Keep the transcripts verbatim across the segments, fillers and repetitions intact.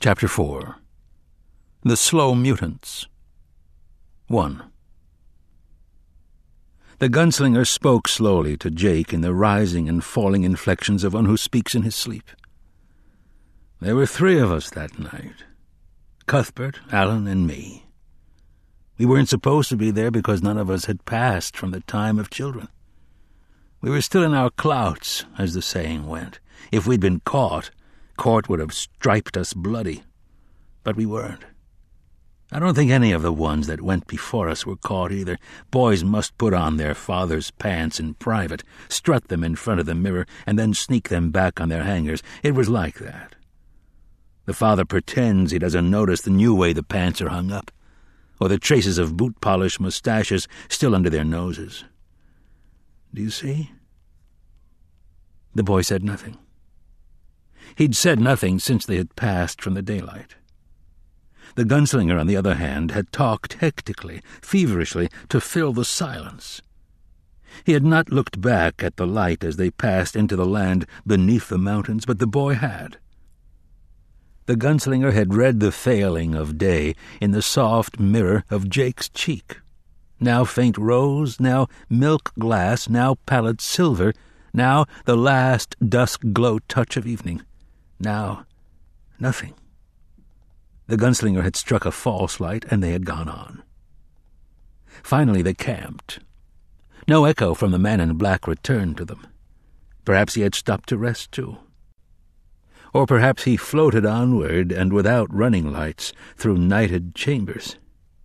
Chapter four. The Slow Mutants. one. The gunslinger spoke slowly to Jake in the rising and falling inflections of one who speaks in his sleep. There were three of us that night. Cuthbert, Alan, and me. We weren't supposed to be there because none of us had passed from the time of children. We were still in our clouts, as the saying went. If we'd been caught, court would have striped us bloody. But we weren't. I don't think any of the ones that went before us were caught either. Boys must put on their father's pants in private, strut them in front of the mirror, and then sneak them back on their hangers. It was like that. The father pretends he doesn't notice the new way the pants are hung up, or the traces of boot-polish mustaches still under their noses. Do you see? The boy said nothing. He'd said nothing since they had passed from the daylight. The gunslinger, on the other hand, had talked hectically, feverishly, to fill the silence. He had not looked back at the light as they passed into the land beneath the mountains, but the boy had. The gunslinger had read the failing of day in the soft mirror of Jake's cheek. Now faint rose, now milk glass, now pallid silver, now the last dusk-glow touch of evening. Now, nothing. The gunslinger had struck a false light, and they had gone on. Finally they camped. No echo from the man in black returned to them. Perhaps he had stopped to rest, too. Or perhaps he floated onward and without running lights through nighted chambers.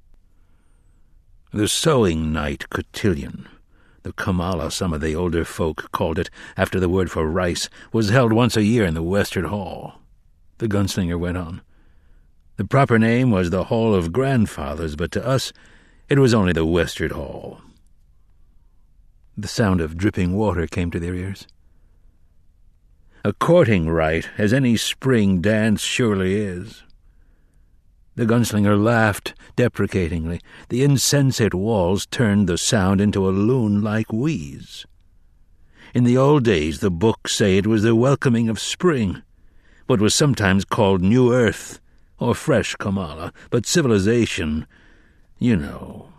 The sowing night cotillion, the Kamala some of the older folk called it after the word for rice, was held once a year in the Western Hall. The gunslinger went on. The proper name was the Hall of Grandfathers, but to us it was only the Western Hall. The sound of dripping water came to their ears. A courting rite, as any spring dance surely is. The gunslinger laughed deprecatingly. The insensate walls turned the sound into a loon-like wheeze. In the old days the books say it was the welcoming of spring, what was sometimes called New Earth, or fresh Kamala, but civilization, you know.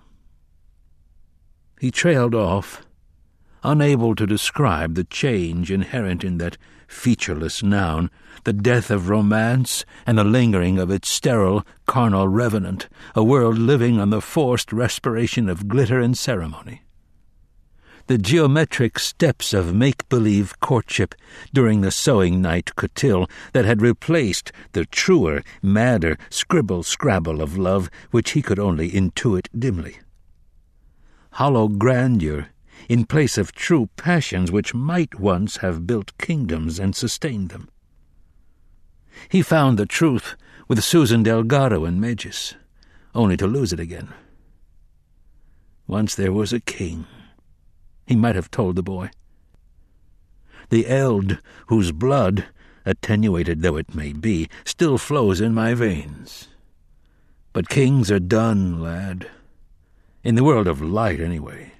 He trailed off, unable to describe the change inherent in that featureless noun, the death of romance and the lingering of its sterile, carnal revenant, a world living on the forced respiration of glitter and ceremony. The geometric steps of make-believe courtship during the sowing night cotillion that had replaced the truer, madder scribble-scrabble of love which he could only intuit dimly. Hollow grandeur in place of true passions which might once have built kingdoms and sustained them. He found the truth with Susan Delgado and Magis, only to lose it again. Once there was a king, he might have told the boy. The eld whose blood, attenuated though it may be, still flows in my veins. But kings are done, lad. In the world of light, anyway.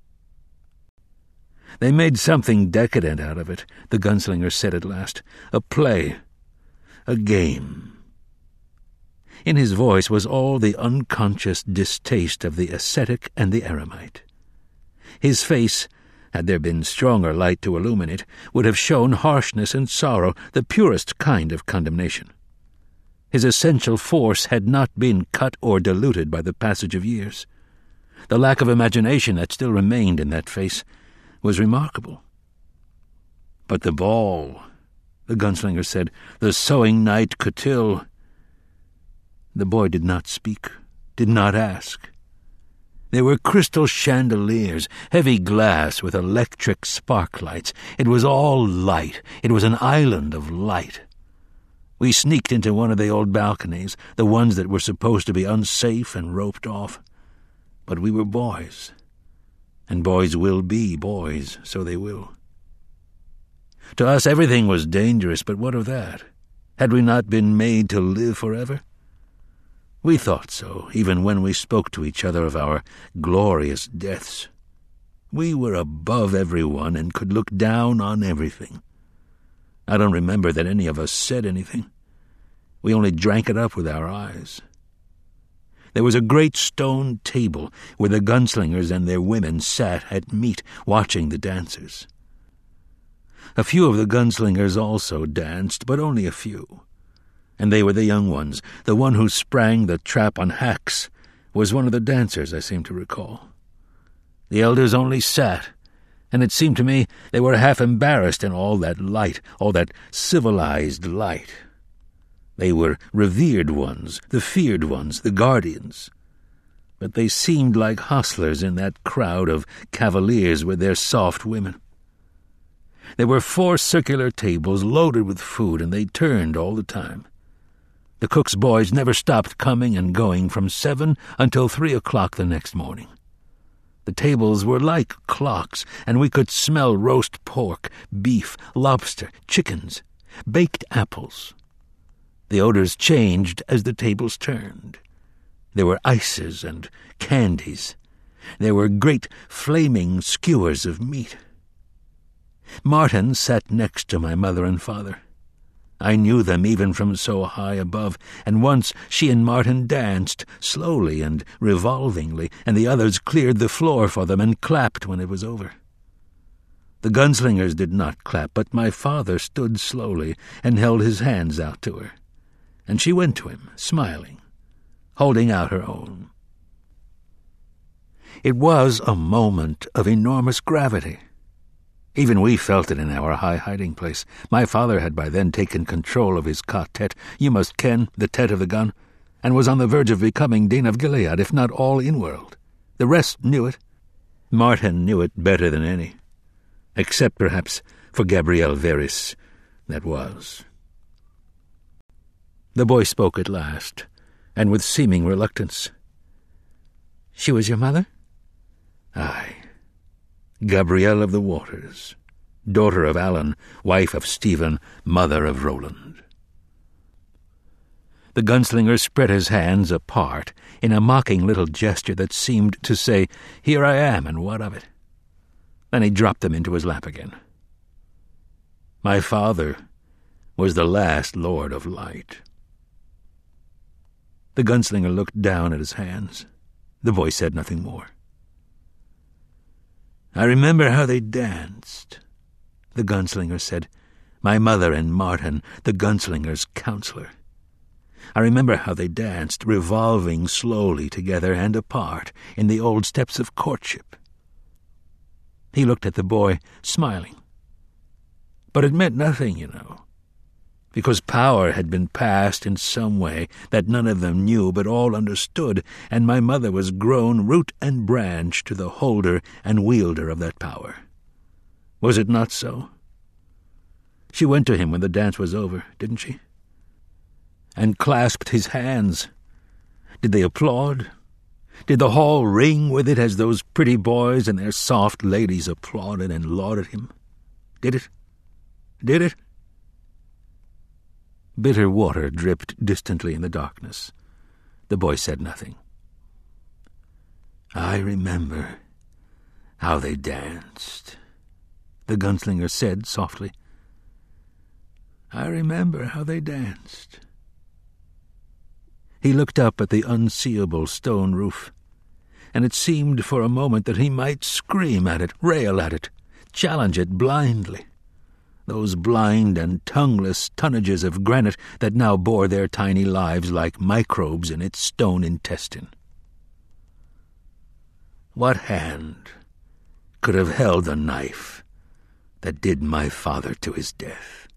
They made something decadent out of it, the gunslinger said at last. A play. A game. In his voice was all the unconscious distaste of the ascetic and the eremite. His face, had there been stronger light to illumine it, would have shown harshness and sorrow, the purest kind of condemnation. His essential force had not been cut or diluted by the passage of years. The lack of imagination that still remained in that face was remarkable. But the ball, the gunslinger said, the sowing night cotillion. The boy did not speak, did not ask. There were crystal chandeliers, heavy glass with electric sparklights. It was all light. It was an island of light. We sneaked into one of the old balconies, the ones that were supposed to be unsafe and roped off. But we were boys. And boys will be boys, so they will. To us everything was dangerous, but what of that? Had we not been made to live forever? We thought so, even when we spoke to each other of our glorious deaths. We were above everyone and could look down on everything. I don't remember that any of us said anything. We only drank it up with our eyes. There was a great stone table where the gunslingers and their women sat at meat, watching the dancers. A few of the gunslingers also danced, but only a few. And they were the young ones. The one who sprang the trap on Hax was one of the dancers, I seem to recall. The elders only sat, and it seemed to me they were half embarrassed in all that light, all that civilized light. They were revered ones, the feared ones, the guardians. But they seemed like hostlers in that crowd of cavaliers with their soft women. There were four circular tables loaded with food, and they turned all the time. The cook's boys never stopped coming and going from seven until three o'clock the next morning. The tables were like clocks, and we could smell roast pork, beef, lobster, chickens, baked apples. The odors changed as the tables turned. There were ices and candies. There were great flaming skewers of meat. Martin sat next to my mother and father. I knew them even from so high above, and once she and Martin danced, slowly and revolvingly, and the others cleared the floor for them and clapped when it was over. The gunslingers did not clap, but my father stood slowly and held his hands out to her, and she went to him, smiling, holding out her own. It was a moment of enormous gravity. Even we felt it in our high hiding place. My father had by then taken control of his quartet, you must ken, the tet of the gun, and was on the verge of becoming Dean of Gilead, if not all in-world. The rest knew it. Martin knew it better than any, except perhaps for Gabrielle Veris, that was. The boy spoke at last, and with seeming reluctance. "She was your mother?" "Aye. Gabrielle of the Waters, daughter of Alan, wife of Stephen, mother of Roland." The gunslinger spread his hands apart in a mocking little gesture that seemed to say, "Here I am, and what of it?" Then he dropped them into his lap again. My father was the last Lord of Light. The gunslinger looked down at his hands. The boy said nothing more. "I remember how they danced," the gunslinger said. "My mother and Martin, the gunslinger's counselor. I remember how they danced, revolving slowly together and apart in the old steps of courtship." He looked at the boy, smiling. But it meant nothing, you know, because power had been passed in some way that none of them knew but all understood, and my mother was grown root and branch to the holder and wielder of that power. Was it not so? She went to him when the dance was over, didn't she? And clasped his hands. Did they applaud? Did the hall ring with it as those pretty boys and their soft ladies applauded and lauded him? Did it? Did it? Bitter water dripped distantly in the darkness. The boy said nothing. "I remember how they danced," the gunslinger said softly. "I remember how they danced." He looked up at the unseeable stone roof, and it seemed for a moment that he might scream at it, rail at it, challenge it blindly. Those blind and tongueless tonnages of granite that now bore their tiny lives like microbes in its stone intestine. What hand could have held the knife that did my father to his death?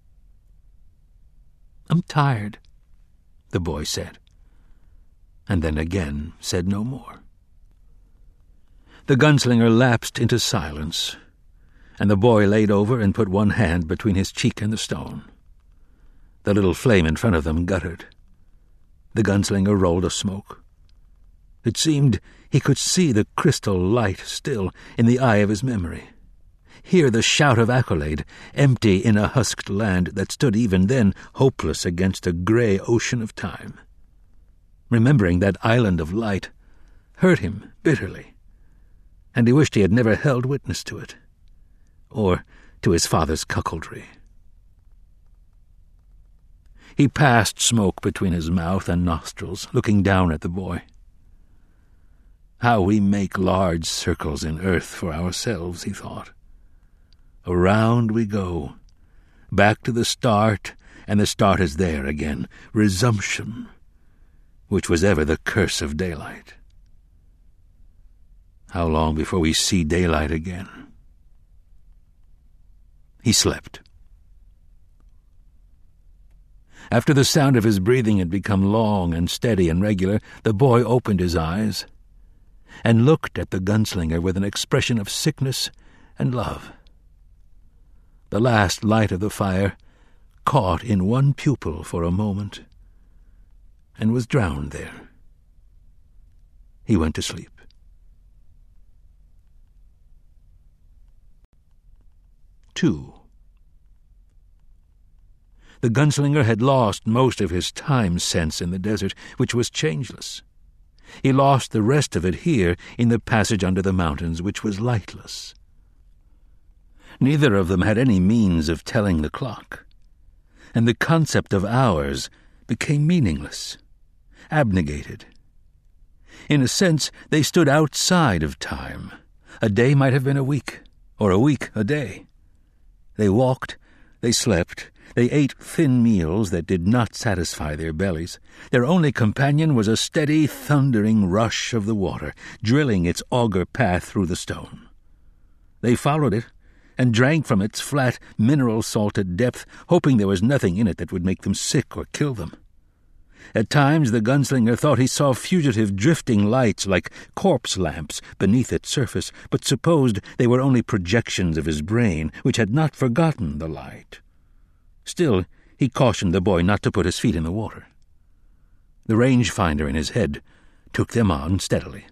"I'm tired," the boy said, and then again said no more. The gunslinger lapsed into silence, and the boy laid over and put one hand between his cheek and the stone. The little flame in front of them guttered. The gunslinger rolled a smoke. It seemed he could see the crystal light still in the eye of his memory, hear the shout of accolade, empty in a husked land that stood even then hopeless against a grey ocean of time. Remembering that island of light hurt him bitterly, and he wished he had never held witness to it, or to his father's cuckoldry. He passed smoke between his mouth and nostrils, looking down at the boy. How we make large circles in earth for ourselves, he thought. Around we go, back to the start, and the start is there again, resumption, which was ever the curse of daylight. How long before we see daylight again? He slept. After the sound of his breathing had become long and steady and regular, the boy opened his eyes and looked at the gunslinger with an expression of sickness and love. The last light of the fire caught in one pupil for a moment and was drowned there. He went to sleep. Two. The gunslinger had lost most of his time sense in the desert, which was changeless. He lost the rest of it here in the passage under the mountains, which was lightless. Neither of them had any means of telling the clock, and the concept of hours became meaningless, abnegated. In a sense, they stood outside of time. A day might have been a week, or a week a day. They walked, they slept, they ate thin meals that did not satisfy their bellies. Their only companion was a steady, thundering rush of the water, drilling its auger path through the stone. They followed it, and drank from its flat, mineral-salted depth, hoping there was nothing in it that would make them sick or kill them. At times the gunslinger thought he saw fugitive drifting lights like corpse lamps beneath its surface, but supposed they were only projections of his brain, which had not forgotten the light. Still, he cautioned the boy not to put his feet in the water. The range-finder in his head took them on steadily.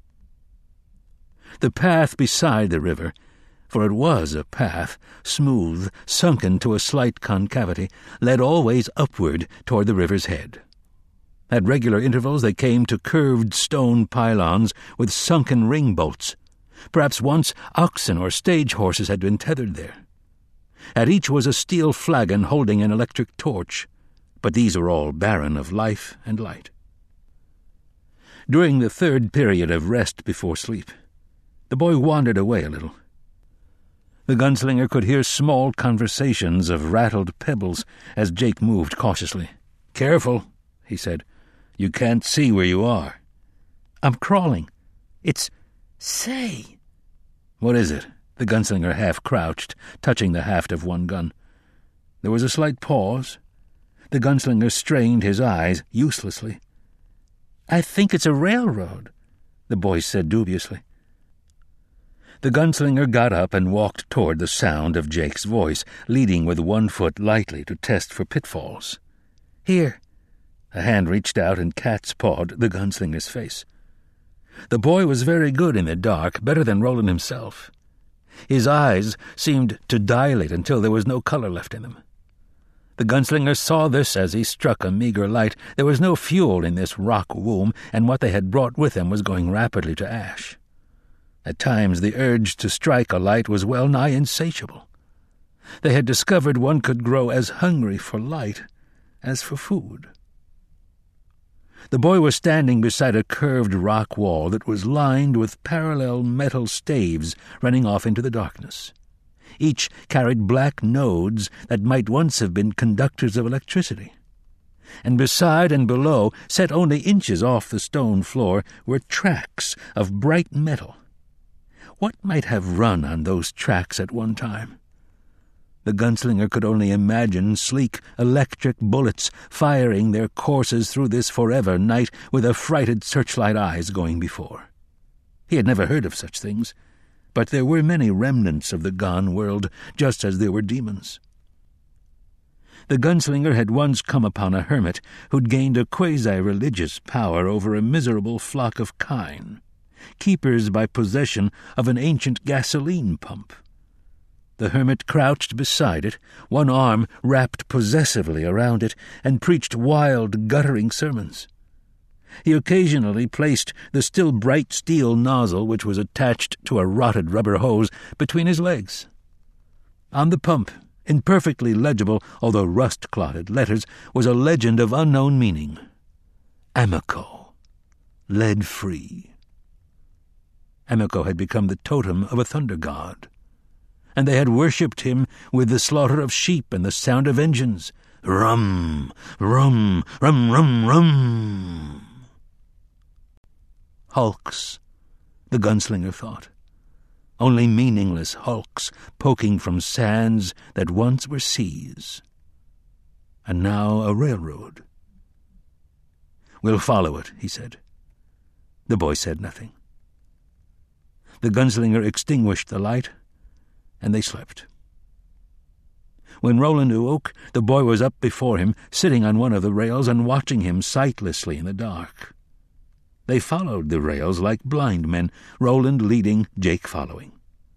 The path beside the river, for it was a path, smooth, sunken to a slight concavity, led always upward toward the river's head. At regular intervals they came to curved stone pylons with sunken ring-bolts. Perhaps once oxen or stage horses had been tethered there. At each was a steel flagon holding an electric torch, but these were all barren of life and light. During the third period of rest before sleep, the boy wandered away a little. The gunslinger could hear small conversations of rattled pebbles as Jake moved cautiously. "Careful," he said. "You can't see where you are." "I'm crawling. It's... say." "What is it?" The gunslinger half-crouched, touching the haft of one gun. There was a slight pause. The gunslinger strained his eyes uselessly. "I think it's a railroad," the boy said dubiously. The gunslinger got up and walked toward the sound of Jake's voice, leading with one foot lightly to test for pitfalls. "Here." A hand reached out and cat's-pawed the gunslinger's face. The boy was very good in the dark, better than Roland himself. His eyes seemed to dilate until there was no color left in them. The gunslinger saw this as he struck a meager light. There was no fuel in this rock womb, and what they had brought with them was going rapidly to ash. At times the urge to strike a light was well nigh insatiable. They had discovered one could grow as hungry for light as for food. The boy was standing beside a curved rock wall that was lined with parallel metal staves running off into the darkness. Each carried black nodes that might once have been conductors of electricity. And beside and below, set only inches off the stone floor, were tracks of bright metal. What might have run on those tracks at one time? The gunslinger could only imagine sleek electric bullets firing their courses through this forever night with affrighted searchlight eyes going before. He had never heard of such things, but there were many remnants of the gone world, just as there were demons. The gunslinger had once come upon a hermit who'd gained a quasi-religious power over a miserable flock of kine, keepers by possession of an ancient gasoline pump. The hermit crouched beside it, one arm wrapped possessively around it, and preached wild, guttering sermons. He occasionally placed the still bright steel nozzle, which was attached to a rotted rubber hose, between his legs. On the pump, In perfectly legible, although rust-clotted letters, was a legend of unknown meaning. Amico. Lead-free. Amico had become the totem of a thunder god, and they had worshipped him with the slaughter of sheep and the sound of engines. Rum, rum, rum, rum, rum. Hulks, the gunslinger thought. Only meaningless hulks poking from sands that once were seas. And now a railroad. "We'll follow it," he said. The boy said nothing. The gunslinger extinguished the light, and they slept. When Roland awoke, the boy was up before him, sitting on one of the rails and watching him sightlessly in the dark. They followed the rails like blind men, Roland leading, Jake following.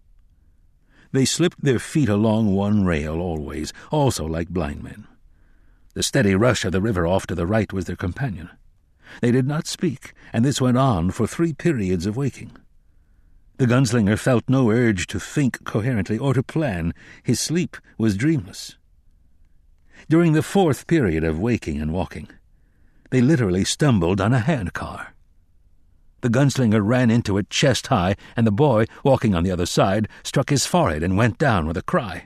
They slipped their feet along one rail always, also like blind men. The steady rush of the river off to the right was their companion. They did not speak, and this went on for three periods of waking. The gunslinger felt no urge to think coherently or to plan. His sleep was dreamless. During the fourth period of waking and walking, they literally stumbled on a handcar. The gunslinger ran into it chest high, and the boy, walking on the other side, struck his forehead and went down with a cry.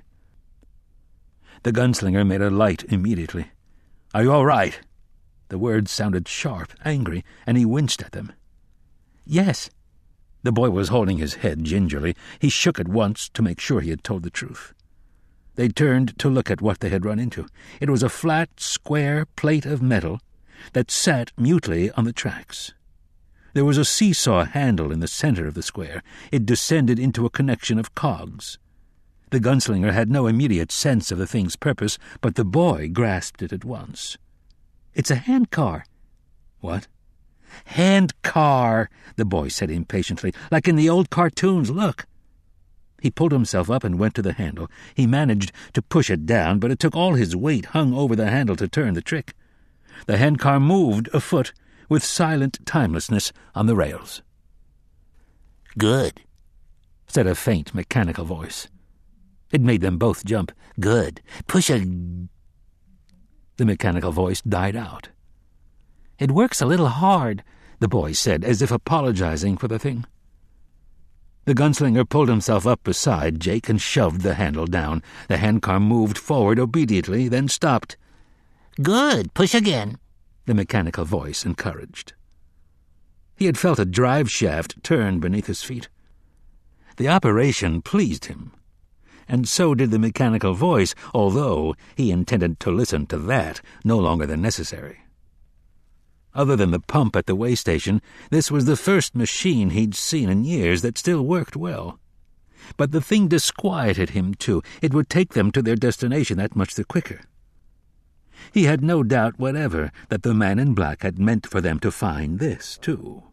The gunslinger made a light immediately. "Are you all right?" The words sounded sharp, angry, and he winced at them. "Yes." The boy was holding his head gingerly. He shook it once to make sure he had told the truth. They turned to look at what they had run into. It was a flat, square plate of metal that sat mutely on the tracks. There was a seesaw handle in the center of the square. It descended into a connection of cogs. The gunslinger had no immediate sense of the thing's purpose, but the boy grasped it at once. "It's a handcar." "What?" "Handcar," the boy said impatiently, "like in the old cartoons. Look." He pulled himself up and went to the handle. He managed to push it down, but it took all his weight hung over the handle to turn the trick. The handcar moved a foot, with silent timelessness on the rails. "Good," said a faint mechanical voice. It made them both jump. "Good. Push a—" The mechanical voice died out. "It works a little hard," the boy said, as if apologizing for the thing. The gunslinger pulled himself up beside Jake and shoved the handle down. The handcar moved forward obediently, then stopped. "Good. Push again," the mechanical voice encouraged. He had felt a drive shaft turn beneath his feet. The operation pleased him, and so did the mechanical voice, although he intended to listen to that no longer than necessary. Other than the pump at the way station, this was the first machine he'd seen in years that still worked well. But the thing disquieted him, too. It would take them to their destination that much the quicker. He had no doubt whatever that the man in black had meant for them to find this, too.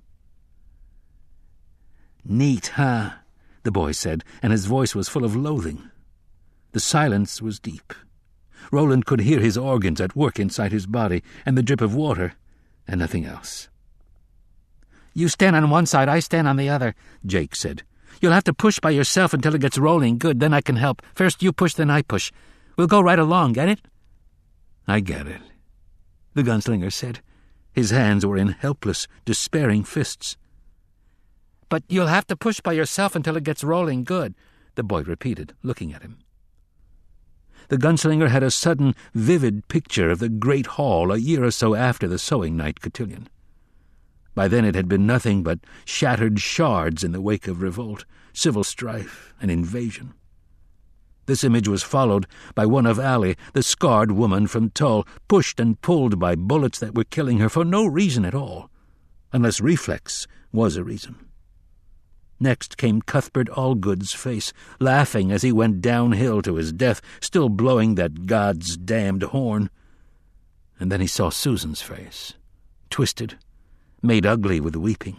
"Neat, huh?" the boy said, and his voice was full of loathing. The silence was deep. Roland could hear his organs at work inside his body, and the drip of water, and nothing else. "You stand on one side, I stand on the other," Jake said. "You'll have to push by yourself until it gets rolling good, then I can help. First you push, then I push. We'll go right along, get it?" "I get it," the gunslinger said. His hands were in helpless, despairing fists. "But you'll have to push by yourself until it gets rolling good," the boy repeated, looking at him. The gunslinger had a sudden, vivid picture of the great hall a year or so after the sewing night cotillion. By then it had been nothing but shattered shards in the wake of revolt, civil strife, and invasion. This image was followed by one of Allie, the scarred woman from Tull, pushed and pulled by bullets that were killing her for no reason at all, unless reflex was a reason. Next came Cuthbert Allgood's face, laughing as he went downhill to his death, still blowing that God's damned horn. And then he saw Susan's face, twisted, made ugly with weeping.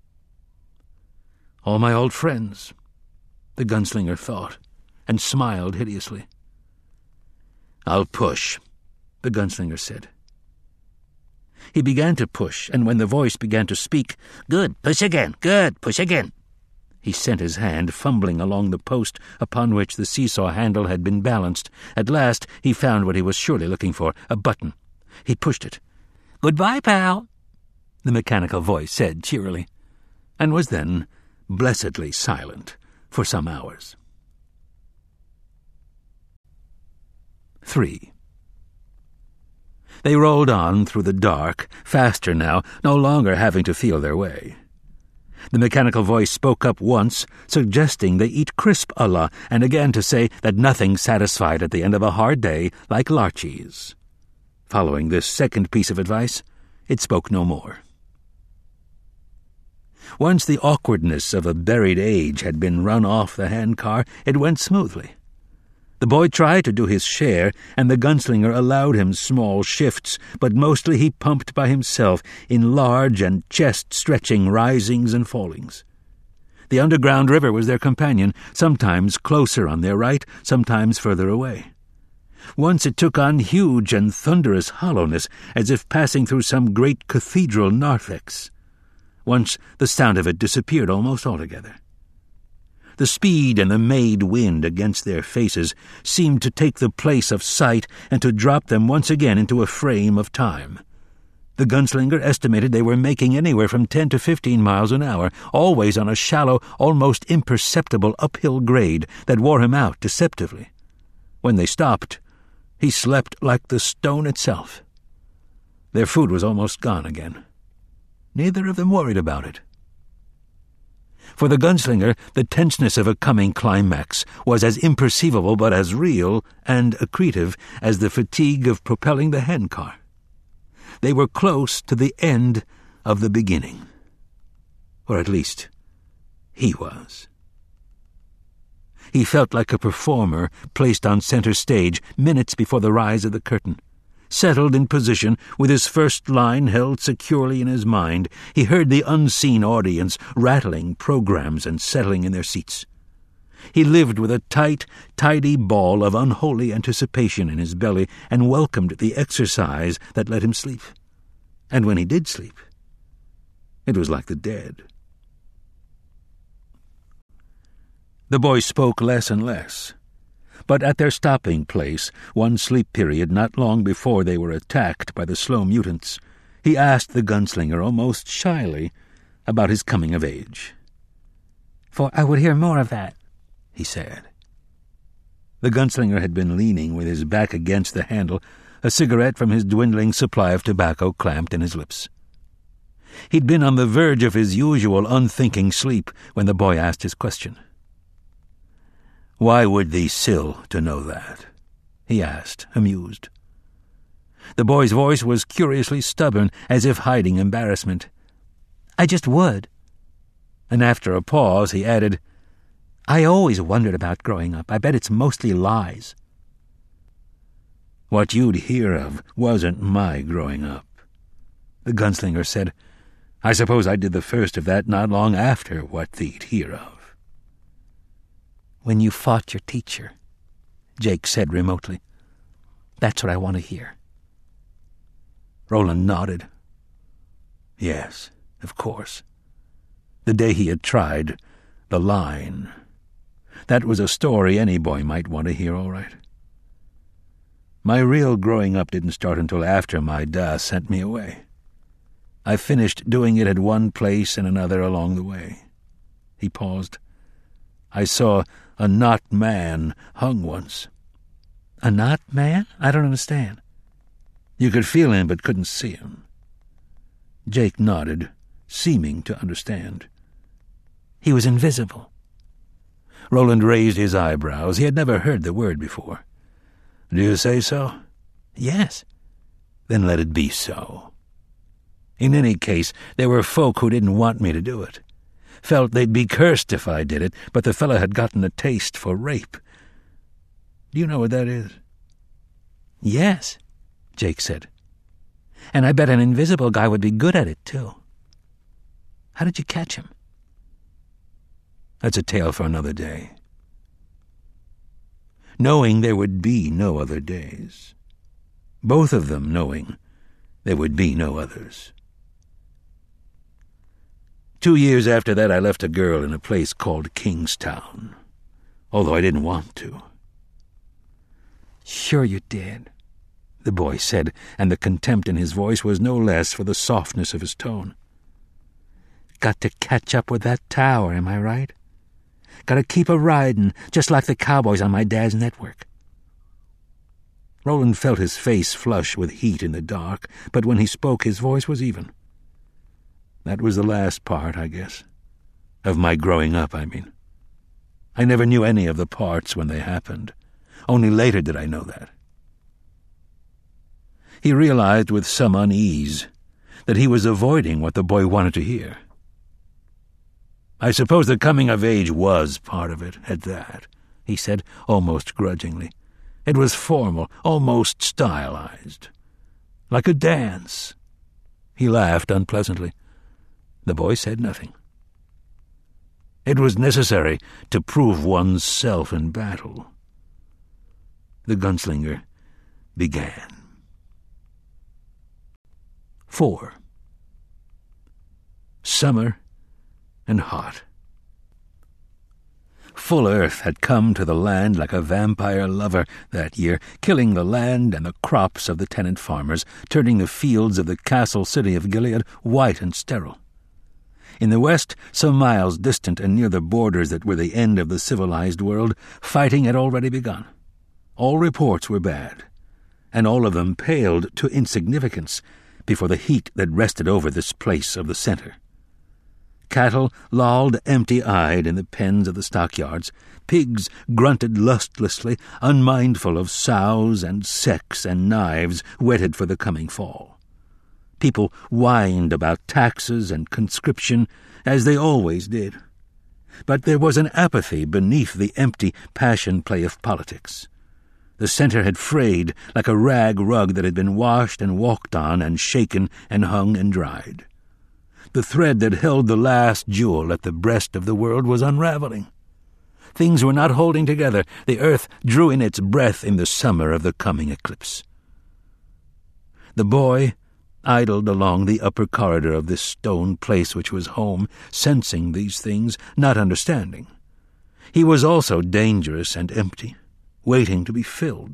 "All my old friends," the gunslinger thought, and smiled hideously. "I'll push," the gunslinger said. He began to push, and when the voice began to speak, "Good, push again, good, push again," He sent his hand fumbling along the post upon which the seesaw handle had been balanced. At last he found what he was surely looking for, a button. He pushed it. "Goodbye, pal," the mechanical voice said cheerily, and was then blessedly silent for some hours. Three. They rolled on through the dark, faster now, no longer having to feel their way. The mechanical voice spoke up once, suggesting they eat crisp Allah, and again to say that nothing satisfied at the end of a hard day like larchies. Following this second piece of advice, it spoke no more. Once the awkwardness of a buried age had been run off the handcar, it went smoothly. The boy tried to do his share, and the gunslinger allowed him small shifts, but mostly he pumped by himself in large and chest-stretching risings and fallings. The underground river was their companion, sometimes closer on their right, sometimes further away. Once it took on huge and thunderous hollowness, as if passing through some great cathedral narthex. Once the sound of it disappeared almost altogether. The speed and the made wind against their faces seemed to take the place of sight and to drop them once again into a frame of time. The gunslinger estimated they were making anywhere from ten to fifteen miles an hour, always on a shallow, almost imperceptible uphill grade that wore him out deceptively. When they stopped, he slept like the stone itself. Their food was almost gone again. Neither of them worried about it. For the gunslinger, the tenseness of a coming climax was as imperceivable but as real and accretive as the fatigue of propelling the handcar. They were close to the end of the beginning. Or at least, he was. He felt like a performer placed on center stage minutes before the rise of the curtain. Settled in position, with his first line held securely in his mind, he heard the unseen audience rattling programs and settling in their seats. He lived with a tight, tidy ball of unholy anticipation in his belly and welcomed the exercise that let him sleep. And when he did sleep, it was like the dead. The boy spoke less and less. But at their stopping place, one sleep period not long before they were attacked by the slow mutants, he asked the gunslinger almost shyly about his coming of age. "For I would hear more of that," he said. The gunslinger had been leaning with his back against the handle, a cigarette from his dwindling supply of tobacco clamped in his lips. He'd been on the verge of his usual unthinking sleep when the boy asked his question. "Why would thee sill to know that?" he asked, amused. The boy's voice was curiously stubborn, as if hiding embarrassment. "I just would." And after a pause he added, "I always wondered about growing up. I bet it's mostly lies." "What you'd hear of wasn't my growing up," the gunslinger said. "I suppose I did the first of that not long after what thee'd hear of." "When you fought your teacher," Jake said remotely. "That's what I want to hear." Roland nodded. Yes, of course. The day he had tried the line. That was a story any boy might want to hear, all right. My real growing up didn't start until after my da sent me away. I finished doing it at one place and another along the way. He paused. I saw a not man hung once. A not man? I don't understand. You could feel him but couldn't see him. Jake nodded, seeming to understand. He was invisible. Roland raised his eyebrows. He had never heard the word before. Do you say so? Yes. Then let it be so. In any case, there were folk who didn't want me to do it. Felt they'd be cursed if I did it, but the fellow had gotten a taste for rape. Do you know what that is? Yes, Jake said. And I bet an invisible guy would be good at it, too. How did you catch him? That's a tale for another day. Knowing there would be no other days. Both of them knowing there would be no others. Two years after that I left a girl in a place called Kingstown, although I didn't want to. Sure you did, the boy said, and the contempt in his voice was no less for the softness of his tone. Got to catch up with that tower, am I right? Got to keep a-riding, just like the cowboys on my dad's network. Roland felt his face flush with heat in the dark, but when he spoke his voice was even. That was the last part, I guess. Of my growing up, I mean. I never knew any of the parts when they happened. Only later did I know that. He realized with some unease that he was avoiding what the boy wanted to hear. I suppose the coming of age was part of it, at that, he said, almost grudgingly. It was formal, almost stylized. Like a dance. He laughed unpleasantly. The boy said nothing. It was necessary to prove one's self in battle. The gunslinger began. Four. Summer and hot. Full Earth had come to the land like a vampire lover that year, killing the land and the crops of the tenant farmers, turning the fields of the castle city of Gilead white and sterile. In the west, some miles distant and near the borders that were the end of the civilized world, fighting had already begun. All reports were bad, and all of them paled to insignificance before the heat that rested over this place of the center. Cattle lolled empty-eyed in the pens of the stockyards. Pigs grunted lustlessly, unmindful of sows and secks and knives whetted for the coming fall. People whined about taxes and conscription, as they always did. But there was an apathy beneath the empty passion play of politics. The center had frayed like a rag rug that had been washed and walked on and shaken and hung and dried. The thread that held the last jewel at the breast of the world was unraveling. Things were not holding together. The earth drew in its breath in the summer of the coming eclipse. The boy idled along the upper corridor of this stone place which was home, sensing these things, not understanding. He was also dangerous and empty, waiting to be filled.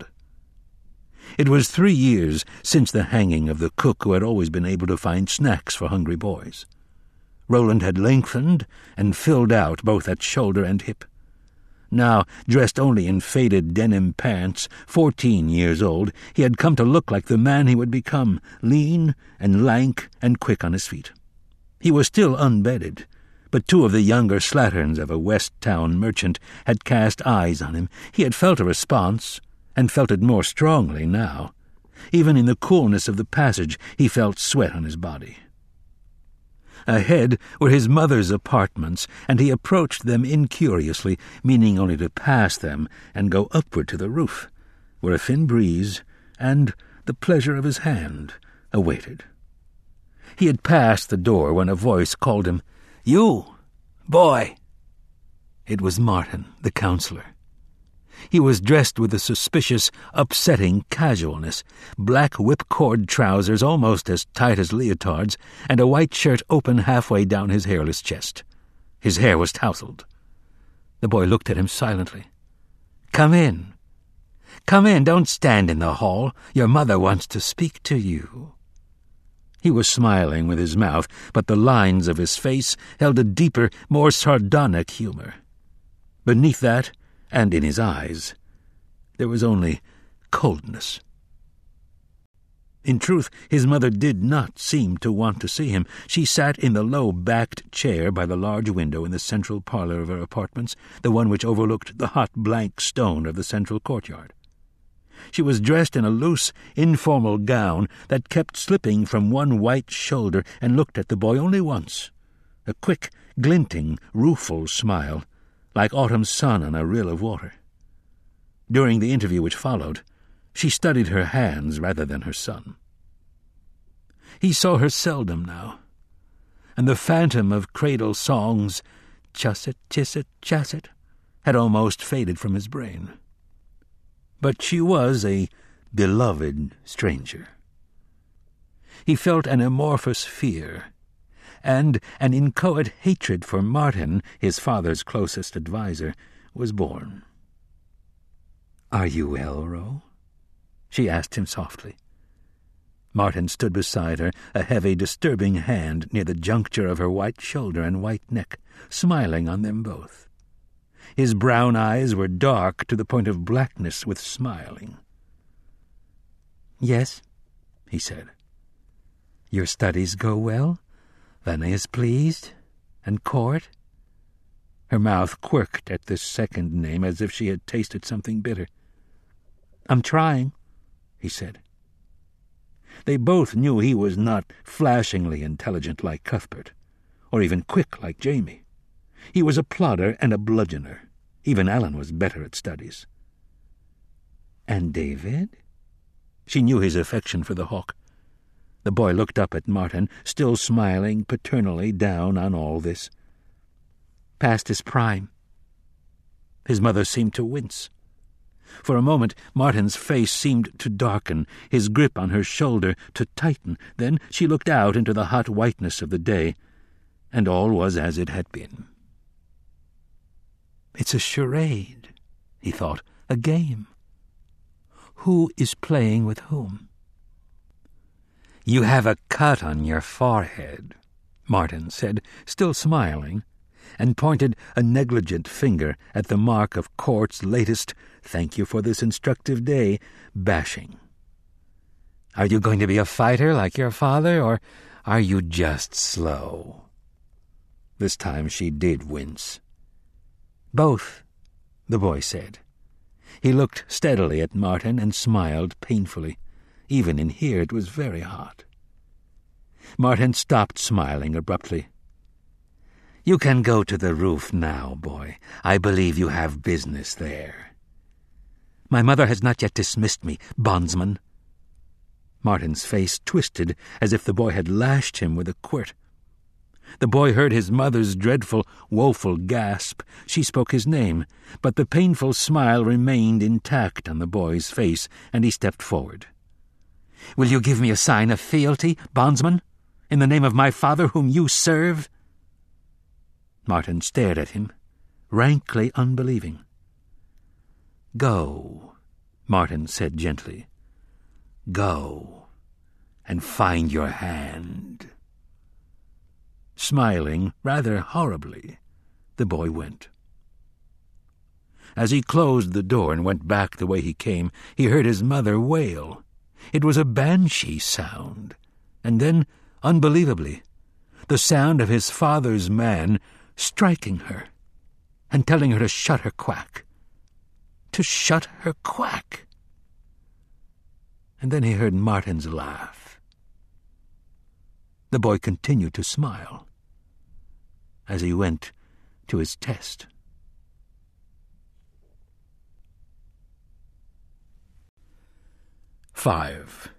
It was three years since the hanging of the cook who had always been able to find snacks for hungry boys. Roland had lengthened and filled out both at shoulder and hip. Now, dressed only in faded denim pants, fourteen years old, he had come to look like the man he would become, lean and lank and quick on his feet. He was still unbedded, but two of the younger slatterns of a West Town merchant had cast eyes on him. He had felt a response, and felt it more strongly now. Even in the coolness of the passage he felt sweat on his body. Ahead were his mother's apartments, and he approached them incuriously, meaning only to pass them and go upward to the roof, where a thin breeze and the pleasure of his hand awaited. He had passed the door when a voice called him, "You, boy!" It was Martin, the counselor. He was dressed with a suspicious, upsetting casualness, black whipcord trousers almost as tight as leotards, and a white shirt open halfway down his hairless chest. His hair was tousled. The boy looked at him silently. "Come in. Come in, don't stand in the hall. Your mother wants to speak to you." He was smiling with his mouth, but the lines of his face held a deeper, more sardonic humor. Beneath that, and in his eyes, there was only coldness. In truth, his mother did not seem to want to see him. She sat in the low-backed chair by the large window in the central parlor of her apartments, the one which overlooked the hot blank stone of the central courtyard. She was dressed in a loose, informal gown that kept slipping from one white shoulder, and looked at the boy only once, a quick, glinting, rueful smile, like autumn's sun on a rill of water. During the interview which followed, she studied her hands rather than her son. He saw her seldom now, and the phantom of cradle songs, "Chusset, chisset, chasset," had almost faded from his brain. But she was a beloved stranger. He felt an amorphous fear, and an inchoate hatred for Martin, his father's closest adviser, was born. "Are you well, Ro?" she asked him softly. Martin stood beside her, a heavy, disturbing hand near the juncture of her white shoulder and white neck, smiling on them both. His brown eyes were dark to the point of blackness with smiling. "Yes," he said. "Your studies go well? Vanna is pleased? And Court?" Her mouth quirked at this second name as if she had tasted something bitter. "I'm trying," he said. They both knew he was not flashingly intelligent like Cuthbert, or even quick like Jamie. He was a plodder and a bludgeoner. Even Alan was better at studies. "And David?" She knew his affection for the hawk. The boy looked up at Martin, still smiling paternally down on all this. "Past his prime." His mother seemed to wince. For a moment Martin's face seemed to darken, his grip on her shoulder to tighten. Then she looked out into the hot whiteness of the day, and all was as it had been. "It's a charade," he thought, "a game. Who is playing with whom?" "You have a cut on your forehead," Martin said, still smiling, and pointed a negligent finger at the mark of Court's latest "thank you for this instructive day" bashing. "Are you going to be a fighter like your father, or are you just slow?" This time she did wince. "Both," the boy said. He looked steadily at Martin and smiled painfully. Even in here it was very hot. Martin stopped smiling abruptly. "You can go to the roof now, boy. I believe you have business there." "My mother has not yet dismissed me, bondsman." Martin's face twisted as if the boy had lashed him with a quirt. The boy heard his mother's dreadful, woeful gasp. She spoke his name, but the painful smile remained intact on the boy's face, and he stepped forward. "Will you give me a sign of fealty, bondsman, in the name of my father whom you serve?" Martin stared at him, rankly unbelieving. "Go," Martin said gently. "Go, and find your hand." Smiling rather horribly, the boy went. As he closed the door and went back the way he came, he heard his mother wail. It was a banshee sound, and then, unbelievably, the sound of his father's man striking her and telling her to shut her quack. To shut her quack. And then he heard Martin's laugh. The boy continued to smile as he went to his test. Five.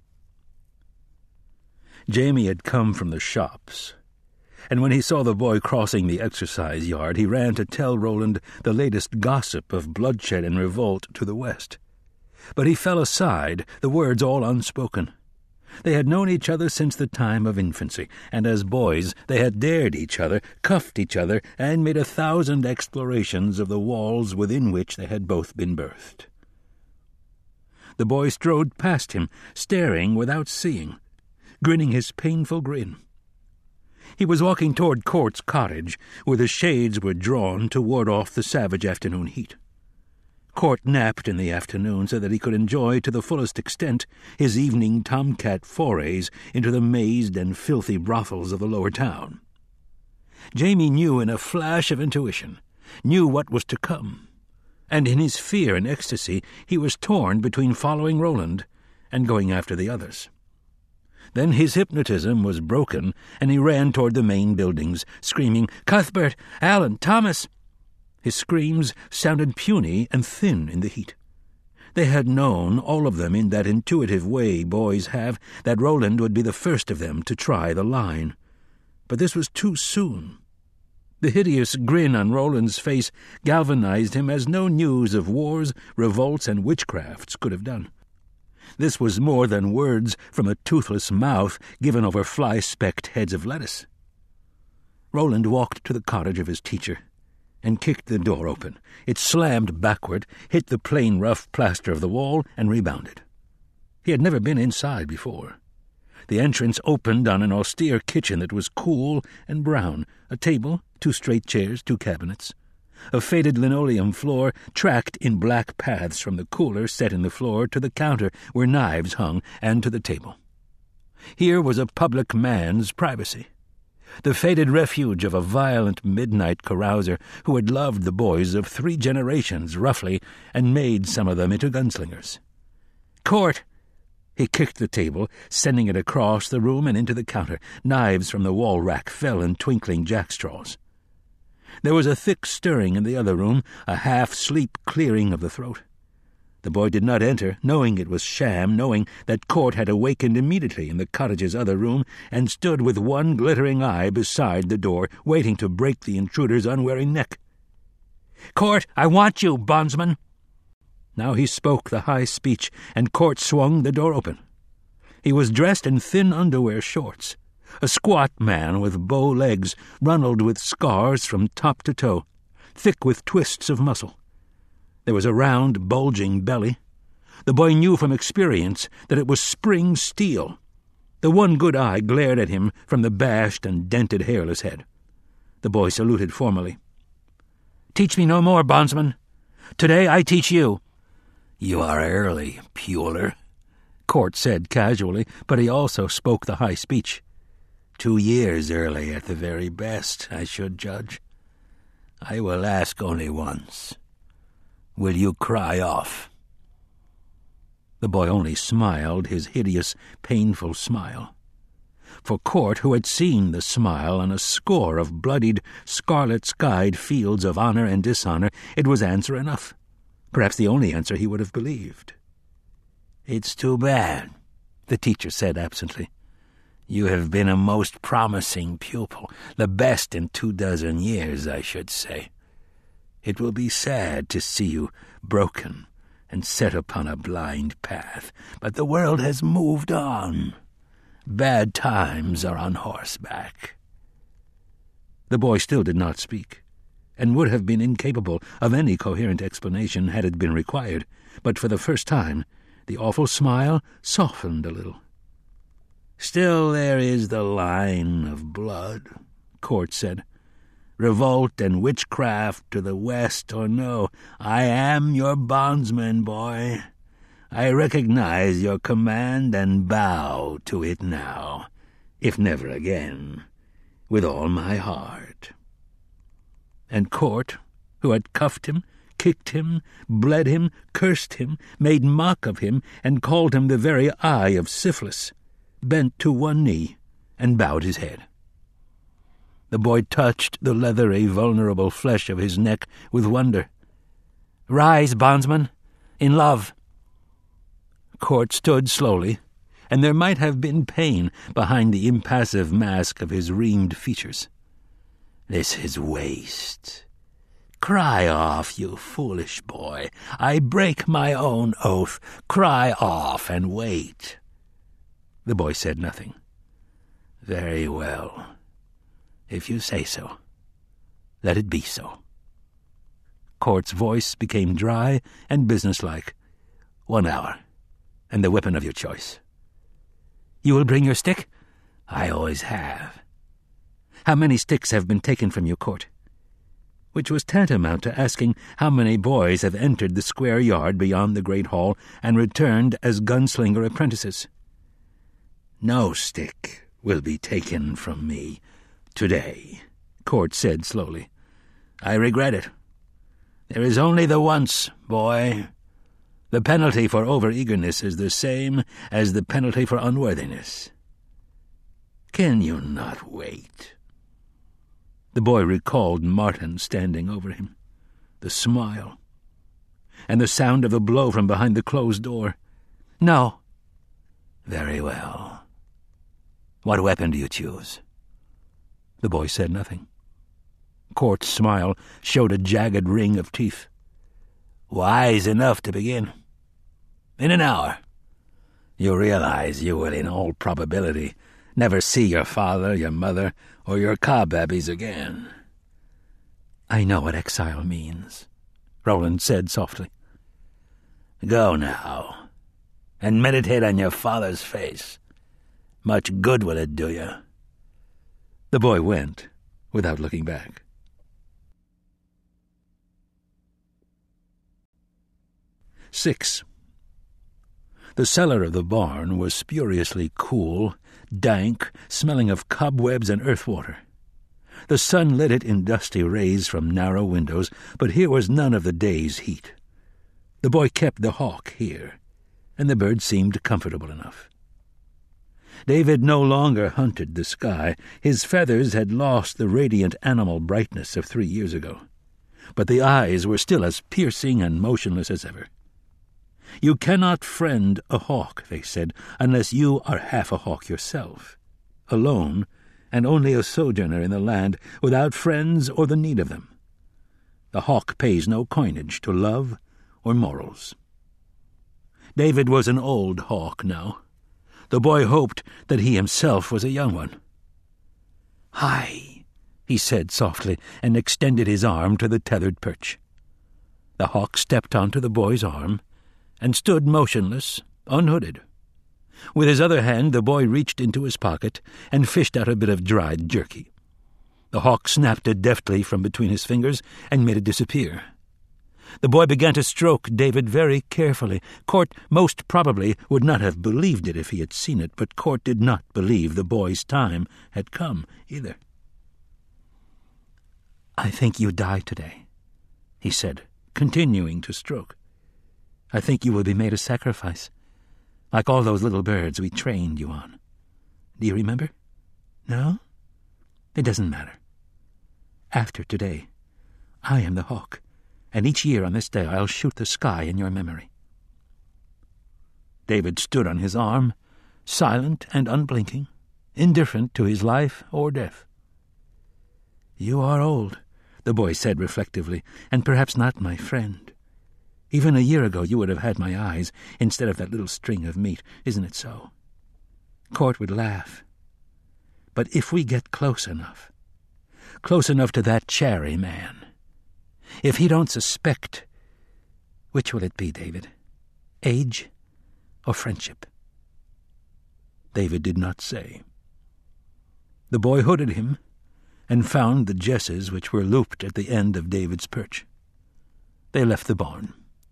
Jamie had come from the shops, and when he saw the boy crossing the exercise yard, he ran to tell Roland the latest gossip of bloodshed and revolt to the west. But he fell aside, the words all unspoken. They had known each other since the time of infancy, and as boys they had dared each other, cuffed each other, and made a thousand explorations of the walls within which they had both been birthed. The boy strode past him, staring without seeing, grinning his painful grin. He was walking toward Court's cottage, where the shades were drawn to ward off the savage afternoon heat. Court napped in the afternoon so that he could enjoy to the fullest extent his evening tomcat forays into the mazed and filthy brothels of the lower town. Jamie knew in a flash of intuition, knew what was to come, and in his fear and ecstasy he was torn between following Roland and going after the others. Then his hypnotism was broken, and he ran toward the main buildings, screaming, "Cuthbert! Alan! Thomas!" His screams sounded puny and thin in the heat. They had known, all of them in that intuitive way boys have, that Roland would be the first of them to try the line. But this was too soon. The hideous grin on Roland's face galvanized him as no news of wars, revolts, and witchcrafts could have done. This was more than words from a toothless mouth given over fly-specked heads of lettuce. Roland walked to the cottage of his teacher and kicked the door open. It slammed backward, hit the plain rough plaster of the wall, and rebounded. He had never been inside before. The entrance opened on an austere kitchen that was cool and brown, a table, two straight chairs, two cabinets. A faded linoleum floor tracked in black paths from the cooler set in the floor to the counter where knives hung and to the table. Here was a public man's privacy, the faded refuge of a violent midnight carouser who had loved the boys of three generations roughly and made some of them into gunslingers. "Court!" He kicked the table, sending it across the room and into the counter. Knives from the wall rack fell in twinkling jackstraws. There was a thick stirring in the other room, a half-sleep clearing of the throat. The boy did not enter, knowing it was sham, knowing that Court had awakened immediately in the cottage's other room and stood with one glittering eye beside the door, waiting to break the intruder's unwary neck. "Court, I want you, bondsman!" Now he spoke the high speech, and Court swung the door open. He was dressed in thin underwear shorts, a squat man with bow legs, runneled with scars from top to toe, thick with twists of muscle. There was a round, bulging belly. The boy knew from experience that it was spring steel. The one good eye glared at him from the bashed and dented hairless head. The boy saluted formally. "Teach me no more, bondsman. Today I teach you." "You are early, Puler," Court said casually, but he also spoke the high speech. "Two years early at the very best, I should judge. I will ask only once. Will you cry off?" The boy only smiled his hideous, painful smile. For Court, who had seen the smile on a score of bloodied, scarlet-skied fields of honor and dishonor, it was answer enough. Perhaps the only answer he would have believed. "It's too bad," the teacher said absently. "You have been a most promising pupil, the best in two dozen years, I should say. It will be sad to see you broken and set upon a blind path, but the world has moved on. Bad times are on horseback." The boy still did not speak, and would have been incapable of any coherent explanation had it been required, but for the first time the awful smile softened a little. "Still there is the line of blood," Court said. "Revolt and witchcraft to the west or no, I am your bondsman, boy. I recognize your command and bow to it now, if never again, with all my heart." And Court, who had cuffed him, kicked him, bled him, cursed him, made mock of him, and called him the very eye of syphilis, bent to one knee and bowed his head. The boy touched the leathery, vulnerable flesh of his neck with wonder. "Rise, bondsman, in love." Court stood slowly, and there might have been pain behind the impassive mask of his reamed features. "This is waste. Cry off, you foolish boy. I break my own oath. Cry off and wait." The boy said nothing. "Very well. If you say so, let it be so." Court's voice became dry and businesslike. "One hour, and the weapon of your choice." "You will bring your stick?" "I always have." "How many sticks have been taken from you, Court?" Which was tantamount to asking how many boys have entered the square yard beyond the great hall and returned as gunslinger apprentices. "No stick will be taken from me today," Court said slowly. "I regret it. There is only the once, boy. The penalty for over-eagerness is the same as the penalty for unworthiness. Can you not wait?" The boy recalled Martin standing over him, the smile, and the sound of the blow from behind the closed door. "No." "Very well. What weapon do you choose?" The boy said nothing. Court's smile showed a jagged ring of teeth. "Wise enough to begin. In an hour, you realize you will in all probability never see your father, your mother, or your cobabbies again." "I know what exile means," Roland said softly. "Go now, and meditate on your father's face. Much good will it do you." The boy went, without looking back. Six. The cellar of the barn was spuriously cool, dank, smelling of cobwebs and earth water. The sun lit it in dusty rays from narrow windows, but here was none of the day's heat. The boy kept the hawk here, and the bird seemed comfortable enough. David no longer hunted the sky. His feathers had lost the radiant animal brightness of three years ago, but the eyes were still as piercing and motionless as ever. "You cannot friend a hawk," they said, "unless you are half a hawk yourself, alone, and only a sojourner in the land, without friends or the need of them. The hawk pays no coinage to love or morals." David was an old hawk now. The boy hoped that he himself was a young one. "Hi," he said softly, and extended his arm to the tethered perch. The hawk stepped onto the boy's arm and stood motionless, unhooded. With his other hand the boy reached into his pocket and fished out a bit of dried jerky. The hawk snapped it deftly from between his fingers and made it disappear. The boy began to stroke David very carefully. Court most probably would not have believed it if he had seen it, but Court did not believe the boy's time had come either. "I think you die today," he said, continuing to stroke. "I think you will be made a sacrifice, like all those little birds we trained you on. Do you remember? No? It doesn't matter. After today, I am the hawk, and each year on this day I'll shoot the sky in your memory." David stood on his arm, silent and unblinking, indifferent to his life or death. "You are old," the boy said reflectively, "and perhaps not my friend. Even a year ago you would have had my eyes instead of that little string of meat, isn't it so? Court would laugh. But if we get close enough, close enough to that Cherry man, if he don't suspect, which will it be, David? Age or friendship?" David did not say. The boy hooded him and found the jesses which were looped at the end of David's perch. They left the barn.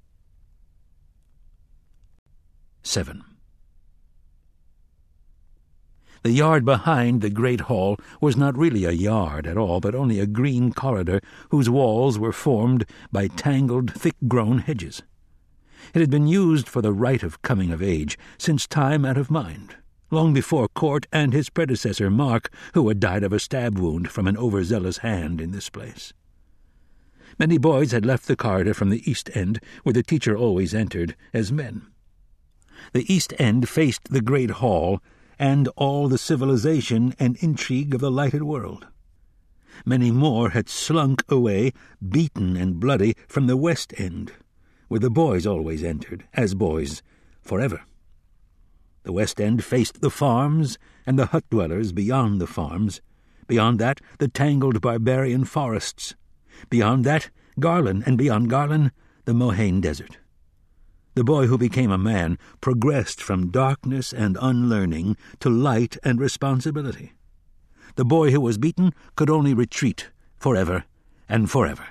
Seven. The yard behind the great hall was not really a yard at all, but only a green corridor whose walls were formed by tangled, thick-grown hedges. It had been used for the rite of coming of age since time out of mind, long before Court and his predecessor Mark, who had died of a stab wound from an overzealous hand in this place. Many boys had left the corridor from the east end, where the teacher always entered, as men. The east end faced the great hall and all the civilization and intrigue of the lighted world. Many more had slunk away, beaten and bloody, from the west end, where the boys always entered, as boys, forever. The west end faced the farms and the hut-dwellers beyond the farms. Beyond that, the tangled barbarian forests. Beyond that, Garland, and beyond Garland, the Mohaine Desert. The boy who became a man progressed from darkness and unlearning to light and responsibility. The boy who was beaten could only retreat forever and forever.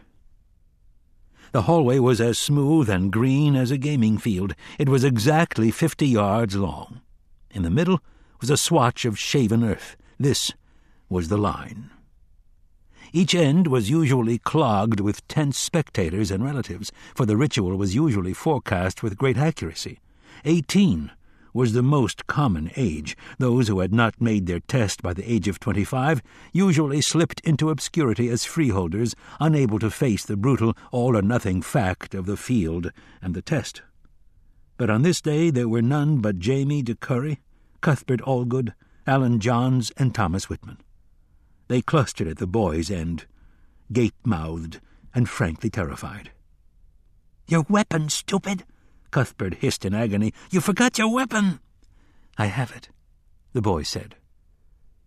The hallway was as smooth and green as a gaming field. It was exactly fifty yards long. In the middle was a swatch of shaven earth. This was the line. Each end was usually clogged with tense spectators and relatives, for the ritual was usually forecast with great accuracy. Eighteen was the most common age. Those who had not made their test by the age of twenty-five usually slipped into obscurity as freeholders, unable to face the brutal all-or-nothing fact of the field and the test. But on this day there were none but Jamie de Curry, Cuthbert Allgood, Alan Johns, and Thomas Whitman. They clustered at the boy's end, gape-mouthed and frankly terrified. "Your weapon, stupid!" Cuthbert hissed in agony. "You forgot your weapon!" "I have it," the boy said.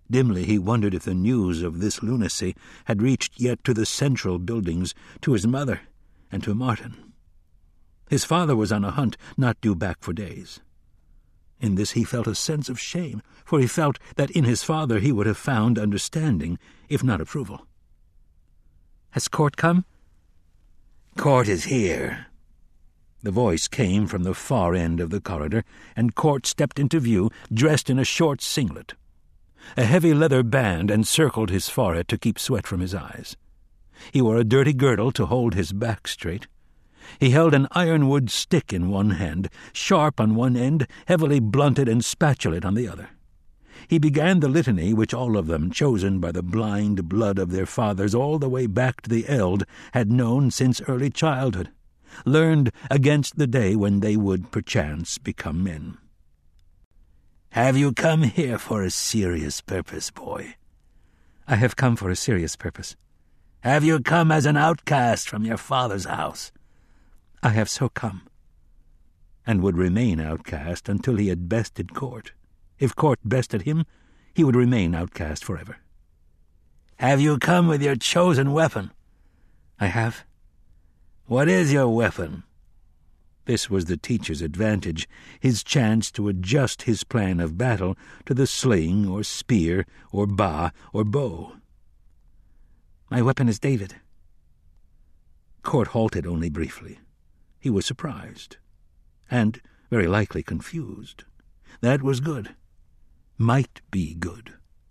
Dimly he wondered if the news of this lunacy had reached yet to the central buildings, to his mother and to Martin. His father was on a hunt not due back for days. In this he felt a sense of shame, for he felt that in his father he would have found understanding, if not approval. "Has Court come?" "Court is here." The voice came from the far end of the corridor, and Court stepped into view, dressed in a short singlet. A heavy leather band encircled his forehead to keep sweat from his eyes. He wore a dirty girdle to hold his back straight. He held an ironwood stick in one hand, sharp on one end, heavily blunted and spatulate on the other. He began the litany which all of them, chosen by the blind blood of their fathers all the way back to the eld, had known since early childhood, learned against the day when they would perchance become men. "Have you come here for a serious purpose, boy?" "I have come for a serious purpose." "Have you come as an outcast from your father's house?" "I have so come." And would remain outcast until he had bested Court. If Court bested him, he would remain outcast forever. "Have you come with your chosen weapon?" "I have." "What is your weapon?" This was the teacher's advantage, his chance to adjust his plan of battle to the sling or spear or ba or bow. "My weapon is David." Court halted only briefly. He was surprised, and very likely confused. That was good. Might be good.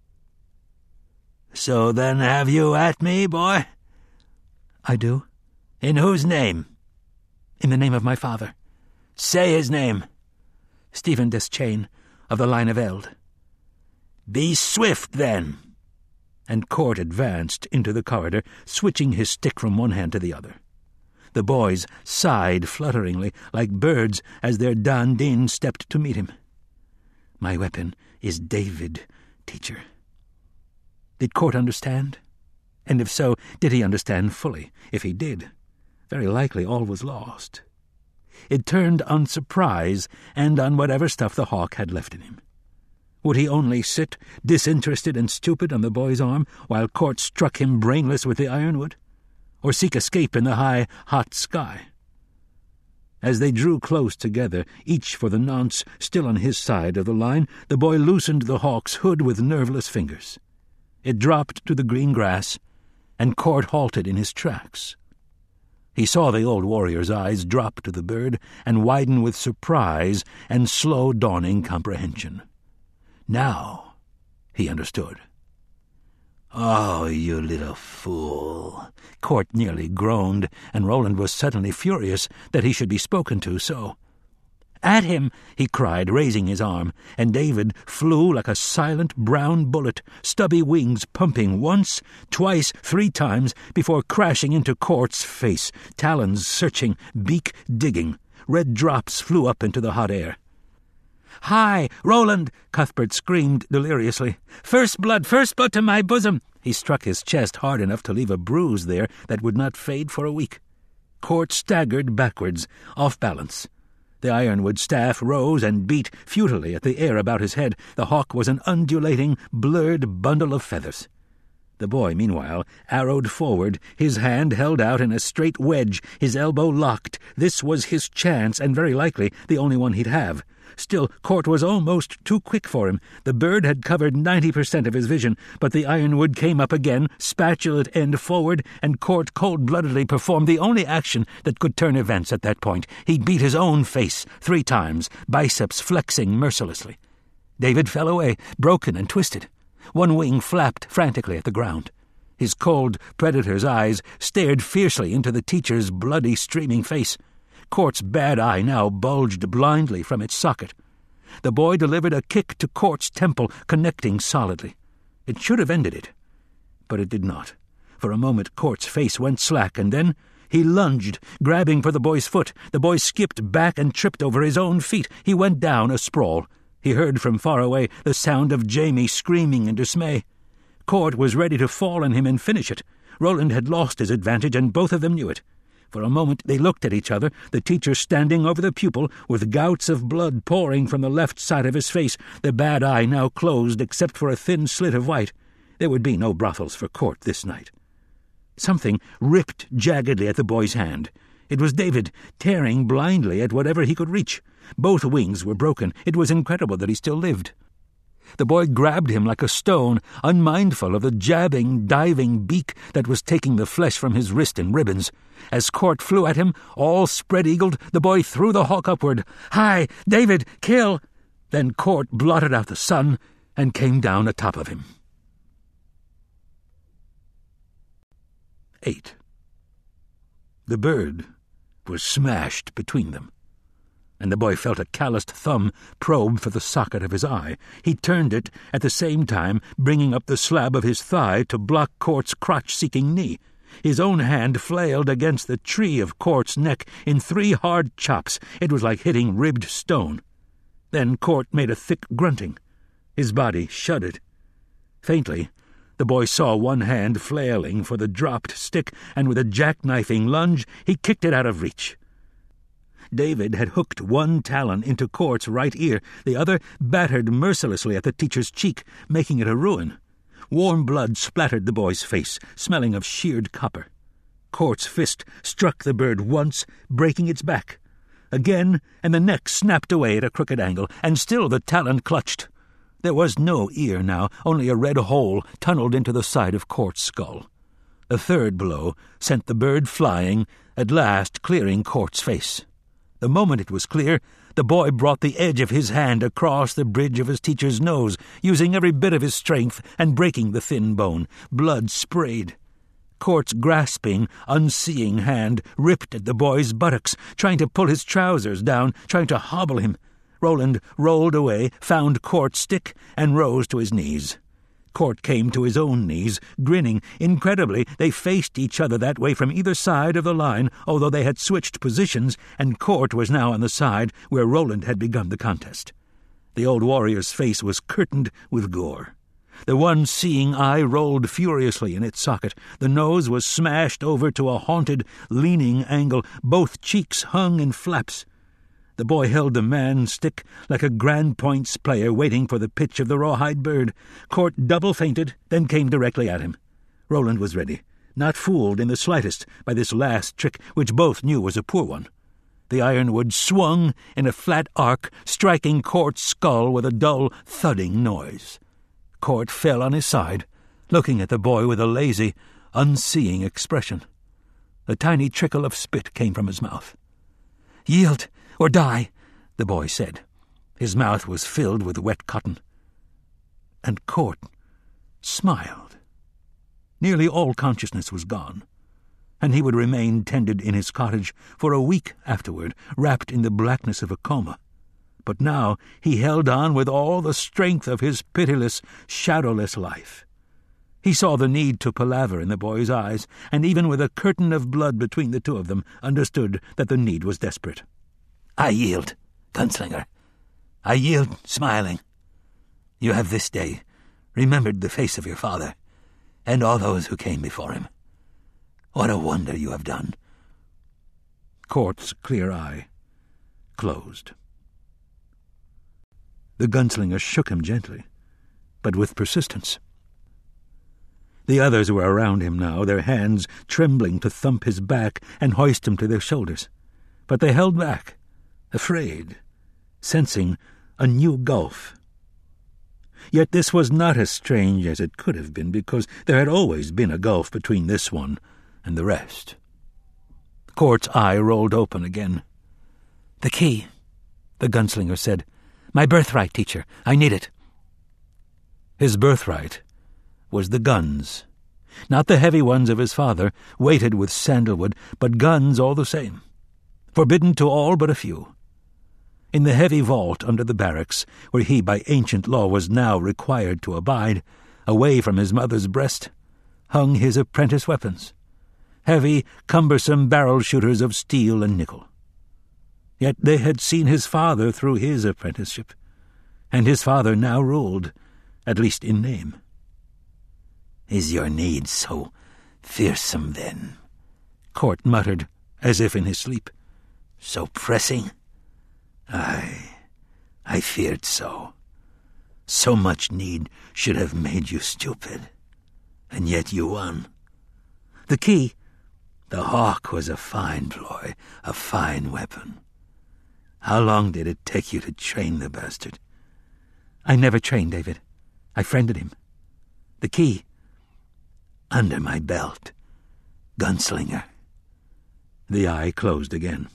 "So then have you at me, boy?" "I do." "In whose name?" "In the name of my father." "Say his name." "Stephen Deschain, of the line of Eld." "Be swift, then." And Court advanced into the corridor, switching his stick from one hand to the other. The boys sighed flutteringly, like birds, as their Dan Din stepped to meet him. "My weapon is David, teacher." Did Court understand? And if so, did he understand fully? If he did, very likely all was lost. It turned on surprise and on whatever stuff the hawk had left in him. Would he only sit, disinterested and stupid, on the boy's arm, while Court struck him brainless with the ironwood? Or seek escape in the high, hot sky? As they drew close together, each for the nonce still on his side of the line, the boy loosened the hawk's hood with nerveless fingers. It dropped to the green grass, and Court halted in his tracks. He saw the old warrior's eyes drop to the bird and widen with surprise and slow dawning comprehension. Now he understood. "Oh, you little fool," Court nearly groaned, and Roland was suddenly furious that he should be spoken to so. "At him!" he cried, raising his arm, and David flew like a silent brown bullet, stubby wings pumping once, twice, three times, before crashing into Court's face, talons searching, beak digging. Red drops flew up into the hot air. "Hi, Roland!" Cuthbert screamed deliriously. "First blood, first blood to my bosom!" He struck his chest hard enough to leave a bruise there that would not fade for a week. Court staggered backwards, off balance. The ironwood staff rose and beat futilely at the air about his head. The hawk was an undulating, blurred bundle of feathers. The boy, meanwhile, arrowed forward, his hand held out in a straight wedge, his elbow locked. This was his chance, and very likely the only one he'd have. Still, Court was almost too quick for him. The bird had covered ninety percent of his vision, but the ironwood came up again, spatulate end forward, and Court cold-bloodedly performed the only action that could turn events at that point. He beat his own face three times, biceps flexing mercilessly. David fell away, broken and twisted. One wing flapped frantically at the ground. His cold predator's eyes stared fiercely into the teacher's bloody, streaming face. Court's bad eye now bulged blindly from its socket. The boy delivered a kick to Court's temple, connecting solidly. It should have ended it, but it did not. For a moment Court's face went slack, and then he lunged, grabbing for the boy's foot. The boy skipped back and tripped over his own feet. He went down a sprawl. He heard from far away the sound of Jamie screaming in dismay. Court was ready to fall on him and finish it. Roland had lost his advantage, and both of them knew it. For a moment they looked at each other, the teacher standing over the pupil, with gouts of blood pouring from the left side of his face, the bad eye now closed except for a thin slit of white. There would be no brothels for Court this night. Something ripped jaggedly at the boy's hand. It was David, tearing blindly at whatever he could reach. Both wings were broken. It was incredible that he still lived. The boy grabbed him like a stone, unmindful of the jabbing, diving beak that was taking the flesh from his wrist in ribbons. As Court flew at him, all spread-eagled, the boy threw the hawk upward. "Hi, David, kill!" Then Court blotted out the sun and came down atop of him. Eight. The bird was smashed between them, and the boy felt a calloused thumb probe for the socket of his eye. He turned it, at the same time bringing up the slab of his thigh to block Court's crotch-seeking knee. His own hand flailed against the tree of Court's neck in three hard chops. It was like hitting ribbed stone. Then Court made a thick grunting. His body shuddered. Faintly, the boy saw one hand flailing for the dropped stick, and with a jackknifing lunge he kicked it out of reach. David had hooked one talon into Court's right ear, the other battered mercilessly at the teacher's cheek, making it a ruin. Warm blood splattered the boy's face, smelling of sheared copper. Court's fist struck the bird once, breaking its back. Again, and the neck snapped away at a crooked angle, and still the talon clutched. There was no ear now, only a red hole tunneled into the side of Court's skull. The third blow sent the bird flying, at last clearing Court's face. The moment it was clear, the boy brought the edge of his hand across the bridge of his teacher's nose, using every bit of his strength and breaking the thin bone. Blood sprayed. Court's grasping, unseeing hand ripped at the boy's buttocks, trying to pull his trousers down, trying to hobble him. Roland rolled away, found Court's stick, and rose to his knees. Court came to his own knees, grinning. Incredibly, they faced each other that way from either side of the line, although they had switched positions, and Court was now on the side where Roland had begun the contest. The old warrior's face was curtained with gore. The one seeing eye rolled furiously in its socket. The nose was smashed over to a haunted, leaning angle. Both cheeks hung in flaps. The boy held the man's stick like a Grand Points player waiting for the pitch of the rawhide bird. Court double-feinted, then came directly at him. Roland was ready, not fooled in the slightest by this last trick, which both knew was a poor one. The ironwood swung in a flat arc, striking Court's skull with a dull, thudding noise. Court fell on his side, looking at the boy with a lazy, unseeing expression. A tiny trickle of spit came from his mouth. "Yield, or die," the boy said. His mouth was filled with wet cotton. And Court smiled. Nearly all consciousness was gone, and he would remain tended in his cottage for a week afterward, wrapped in the blackness of a coma. But now he held on with all the strength of his pitiless, shadowless life. He saw the need to palaver in the boy's eyes, and even with a curtain of blood between the two of them, understood that the need was desperate. "I yield, gunslinger. I yield, smiling. You have this day remembered the face of your father, and all those who came before him. What a wonder you have done." Court's clear eye closed. The gunslinger shook him gently, but with persistence. The others were around him now, their hands trembling to thump his back and hoist him to their shoulders. But they held back, afraid, sensing a new gulf. Yet this was not as strange as it could have been, because there had always been a gulf between this one and the rest. Court's eye rolled open again. "The key," the gunslinger said. "My birthright, teacher. I need it." His birthright was the guns. Not the heavy ones of his father, weighted with sandalwood, but guns all the same. Forbidden to all but a few. In the heavy vault under the barracks, where he by ancient law was now required to abide, away from his mother's breast, hung his apprentice weapons, heavy, cumbersome barrel-shooters of steel and nickel. Yet they had seen his father through his apprenticeship, and his father now ruled, at least in name. "Is your need so fearsome, then?" Court muttered as if in his sleep. "So pressing? Aye, I feared so. So much need should have made you stupid. And yet you won. The key? The hawk was a fine ploy, a fine weapon. How long did it take you to train the bastard?" "I never trained David. I friended him. The key?" "Under my belt. Gunslinger." The eye closed again.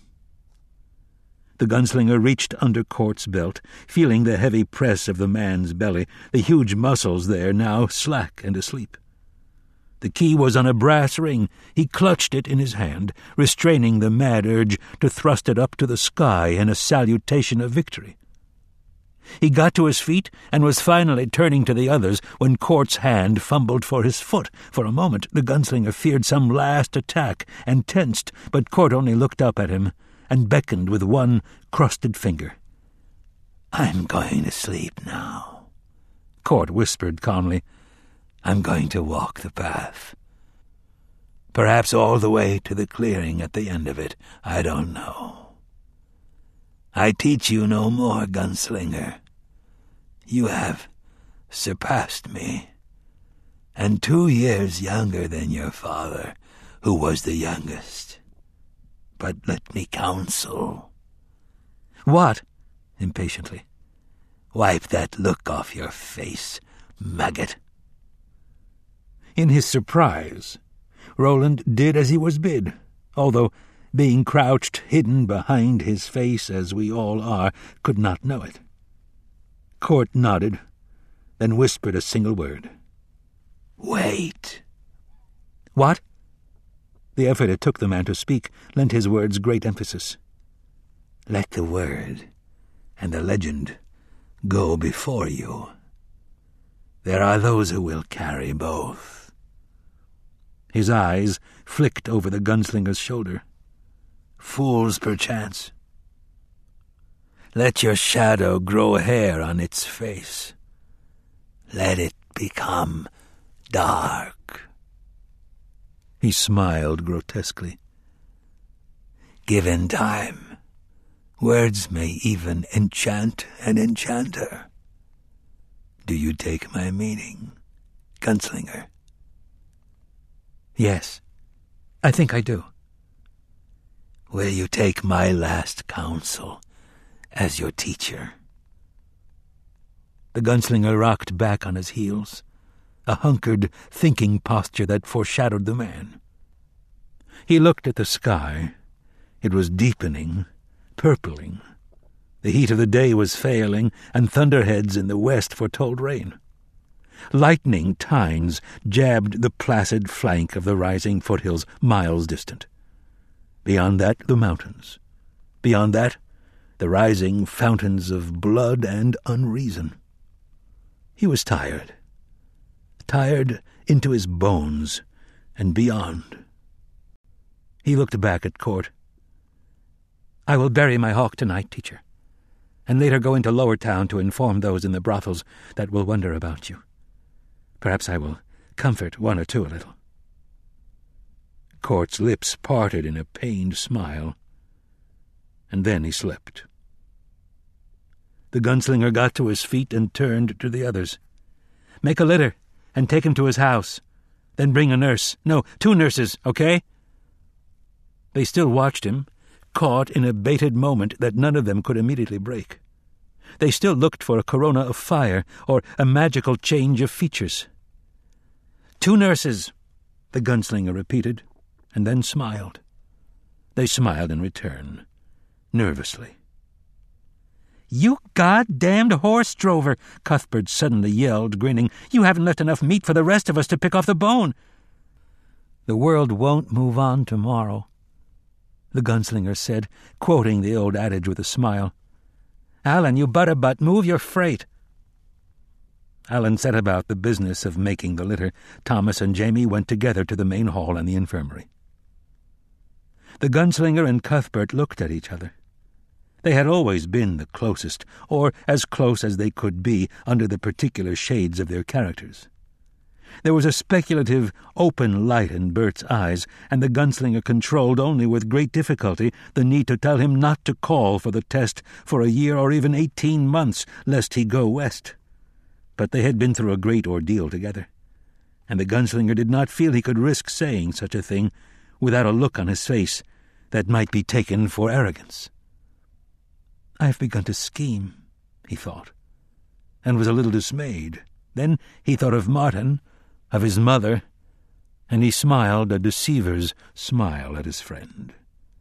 The gunslinger reached under Court's belt, feeling the heavy press of the man's belly, the huge muscles there now slack and asleep. The key was on a brass ring. He clutched it in his hand, restraining the mad urge to thrust it up to the sky in a salutation of victory. He got to his feet and was finally turning to the others when Court's hand fumbled for his foot. For a moment the gunslinger feared some last attack and tensed, but Court only looked up at him and beckoned with one crusted finger. "I'm going to sleep now," Court whispered calmly. "I'm going to walk the path. Perhaps all the way to the clearing at the end of it, I don't know. I teach you no more, gunslinger. You have surpassed me, and two years younger than your father, who was the youngest. But let me counsel." "What?" impatiently. "Wipe that look off your face, maggot." In his surprise, Roland did as he was bid, although, being crouched hidden behind his face as we all are, could not know it. Court nodded, then whispered a single word. "Wait." "What?" The effort it took the man to speak lent his words great emphasis. "Let the word and the legend go before you. There are those who will carry both." His eyes flicked over the gunslinger's shoulder. "Fools, perchance. Let your shadow grow hair on its face. Let it become dark." He smiled grotesquely. "Given time, words may even enchant an enchanter. Do you take my meaning, gunslinger?" "Yes, I think I do." "Will you take my last counsel as your teacher?" The gunslinger rocked back on his heels, a hunkered, thinking posture that foreshadowed the man. He looked at the sky. It was deepening, purpling. The heat of the day was failing, and thunderheads in the west foretold rain. Lightning tines jabbed the placid flank of the rising foothills miles distant. Beyond that, the mountains. Beyond that, the rising fountains of blood and unreason. He was tired. Tired into his bones and beyond. He looked back at Court. "I will bury my hawk tonight, teacher, and later go into Lower Town to inform those in the brothels that will wonder about you. Perhaps I will comfort one or two a little." Court's lips parted in a pained smile, and then he slept. The gunslinger got to his feet and turned to the others. "Make a litter and take him to his house. Then bring a nurse. No, two nurses, okay?" They still watched him, caught in a baited moment that none of them could immediately break. They still looked for a corona of fire or a magical change of features. "Two nurses," the gunslinger repeated, and then smiled. They smiled in return, nervously. "You goddamned horse-drover!" Cuthbert suddenly yelled, grinning. "You haven't left enough meat for the rest of us to pick off the bone." "The world won't move on tomorrow," the gunslinger said, quoting the old adage with a smile. "Alan, you butterbutt, move your freight." Alan set about the business of making the litter. Thomas and Jamie went together to the main hall and the infirmary. The gunslinger and Cuthbert looked at each other. They had always been the closest, or as close as they could be under the particular shades of their characters. There was a speculative, open light in Bert's eyes, and the gunslinger controlled only with great difficulty the need to tell him not to call for the test for a year or even eighteen months, lest he go west. But they had been through a great ordeal together, and the gunslinger did not feel he could risk saying such a thing without a look on his face that might be taken for arrogance. "I have begun to scheme," he thought, and was a little dismayed. Then he thought of Martin, of his mother, and he smiled a deceiver's smile at his friend.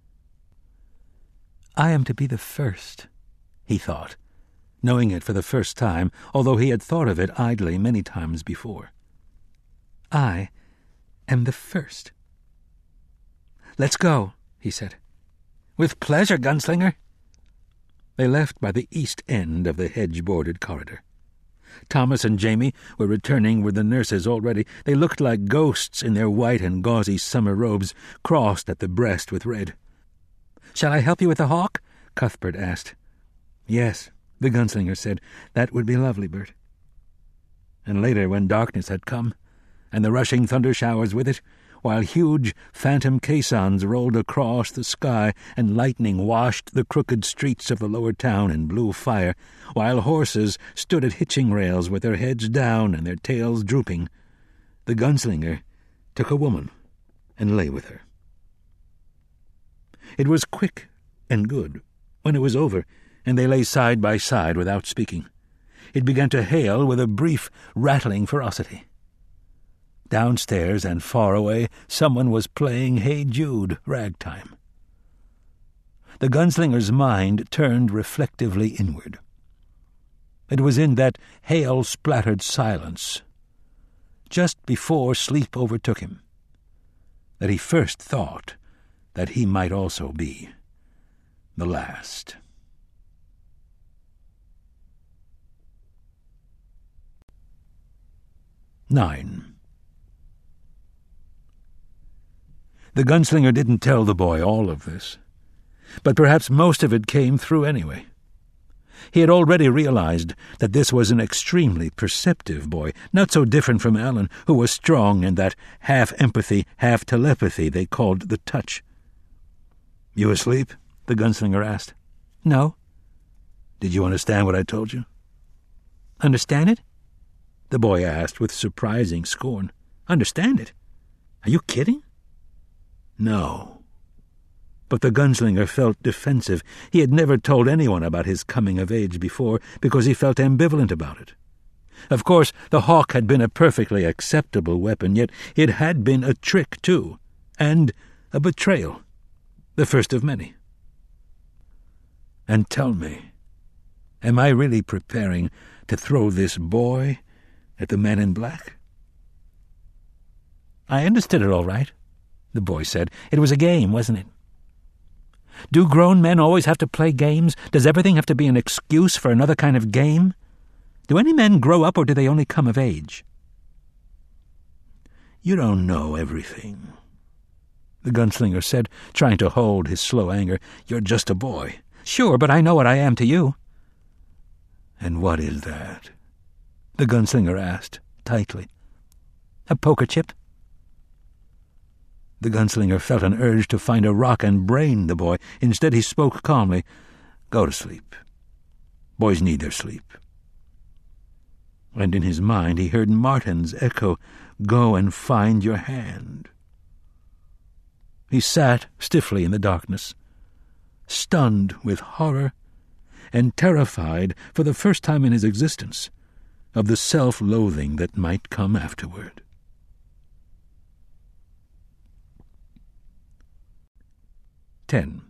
"I am to be the first," he thought, knowing it for the first time, although he had thought of it idly many times before. "I am the first." "Let's go," he said. "With pleasure, gunslinger." They left by the east end of the hedge-bordered corridor. Thomas and Jamie were returning with the nurses already. They looked like ghosts in their white and gauzy summer robes, crossed at the breast with red. "Shall I help you with the hawk?" Cuthbert asked. "Yes," the gunslinger said. "That would be lovely, Bert." And later, when darkness had come, and the rushing thunder showers with it, while huge phantom caissons rolled across the sky and lightning washed the crooked streets of the lower town in blue fire, while horses stood at hitching rails with their heads down and their tails drooping, the gunslinger took a woman and lay with her. It was quick and good. When it was over, and they lay side by side without speaking, it began to hail with a brief, rattling ferocity. Downstairs and far away, someone was playing Hey Jude ragtime. The gunslinger's mind turned reflectively inward. It was in that hail-splattered silence, just before sleep overtook him, that he first thought that he might also be the last. Nine. The gunslinger didn't tell the boy all of this, but perhaps most of it came through anyway. He had already realized that this was an extremely perceptive boy, not so different from Alan, who was strong in that half-empathy, half-telepathy they called the touch. "You asleep?" the gunslinger asked. "No." "Did you understand what I told you?" "Understand it?" the boy asked with surprising scorn. "Understand it? Are you kidding?" "No." But the gunslinger felt defensive. He had never told anyone about his coming of age before because he felt ambivalent about it. Of course, the hawk had been a perfectly acceptable weapon, yet it had been a trick, too, and a betrayal, the first of many. "And tell me, am I really preparing to throw this boy at the man in black?" "I understood it all right," the boy said. "It was a game, wasn't it?" "Do grown men always have to play games? Does everything have to be an excuse for another kind of game? Do any men grow up, or do they only come of age?" "You don't know everything," the gunslinger said, trying to hold his slow anger. "You're just a boy." "Sure, but I know what I am to you." "And what is that?" the gunslinger asked, tightly. "A poker chip." The gunslinger felt an urge to find a rock and brain the boy. Instead he spoke calmly. "Go to sleep. Boys need their sleep." And in his mind he heard Martin's echo, "Go and find your hand." He sat stiffly in the darkness, stunned with horror and terrified for the first time in his existence of the self-loathing that might come afterward. Ten.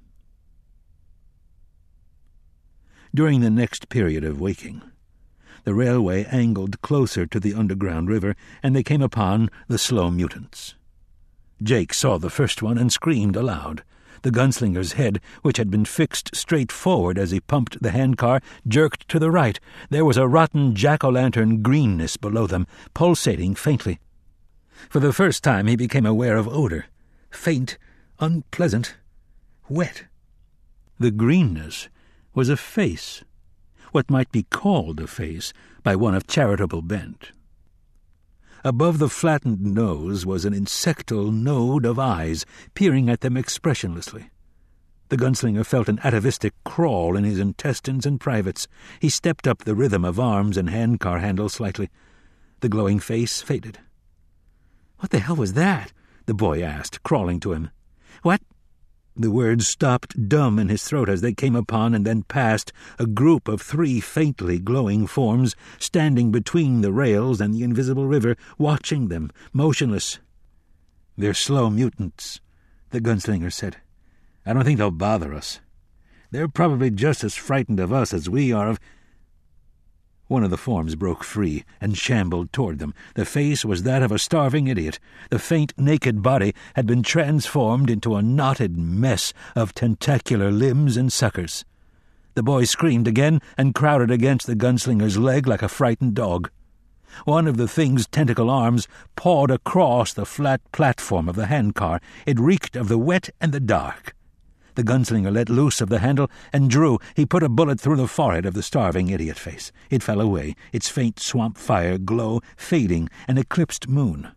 During the next period of waking, the railway angled closer to the underground river, and they came upon the slow mutants. Jake saw the first one and screamed aloud. The gunslinger's head, which had been fixed straight forward as he pumped the handcar, jerked to the right. There was a rotten jack-o'-lantern greenness below them, pulsating faintly. For the first time he became aware of odor, faint, unpleasant, wet. The greenness was a face, what might be called a face by one of charitable bent. Above the flattened nose was an insectal node of eyes, peering at them expressionlessly. The gunslinger felt an atavistic crawl in his intestines and privates. He stepped up the rhythm of arms and handcar handle slightly. The glowing face faded. "What the hell was that?" the boy asked, crawling to him. "What?" The words stopped dumb in his throat as they came upon and then past a group of three faintly glowing forms standing between the rails and the invisible river, watching them, motionless. "They're slow mutants," the gunslinger said. "I don't think they'll bother us. They're probably just as frightened of us as we are of—" One of the forms broke free and shambled toward them. The face was that of a starving idiot. The faint, naked body had been transformed into a knotted mess of tentacular limbs and suckers. The boy screamed again and crowded against the gunslinger's leg like a frightened dog. One of the thing's tentacle arms pawed across the flat platform of the handcar. It reeked of the wet and the dark. The gunslinger let loose of the handle and drew. He put a bullet through the forehead of the starving idiot face. It fell away, its faint swamp fire glow fading an eclipsed moon.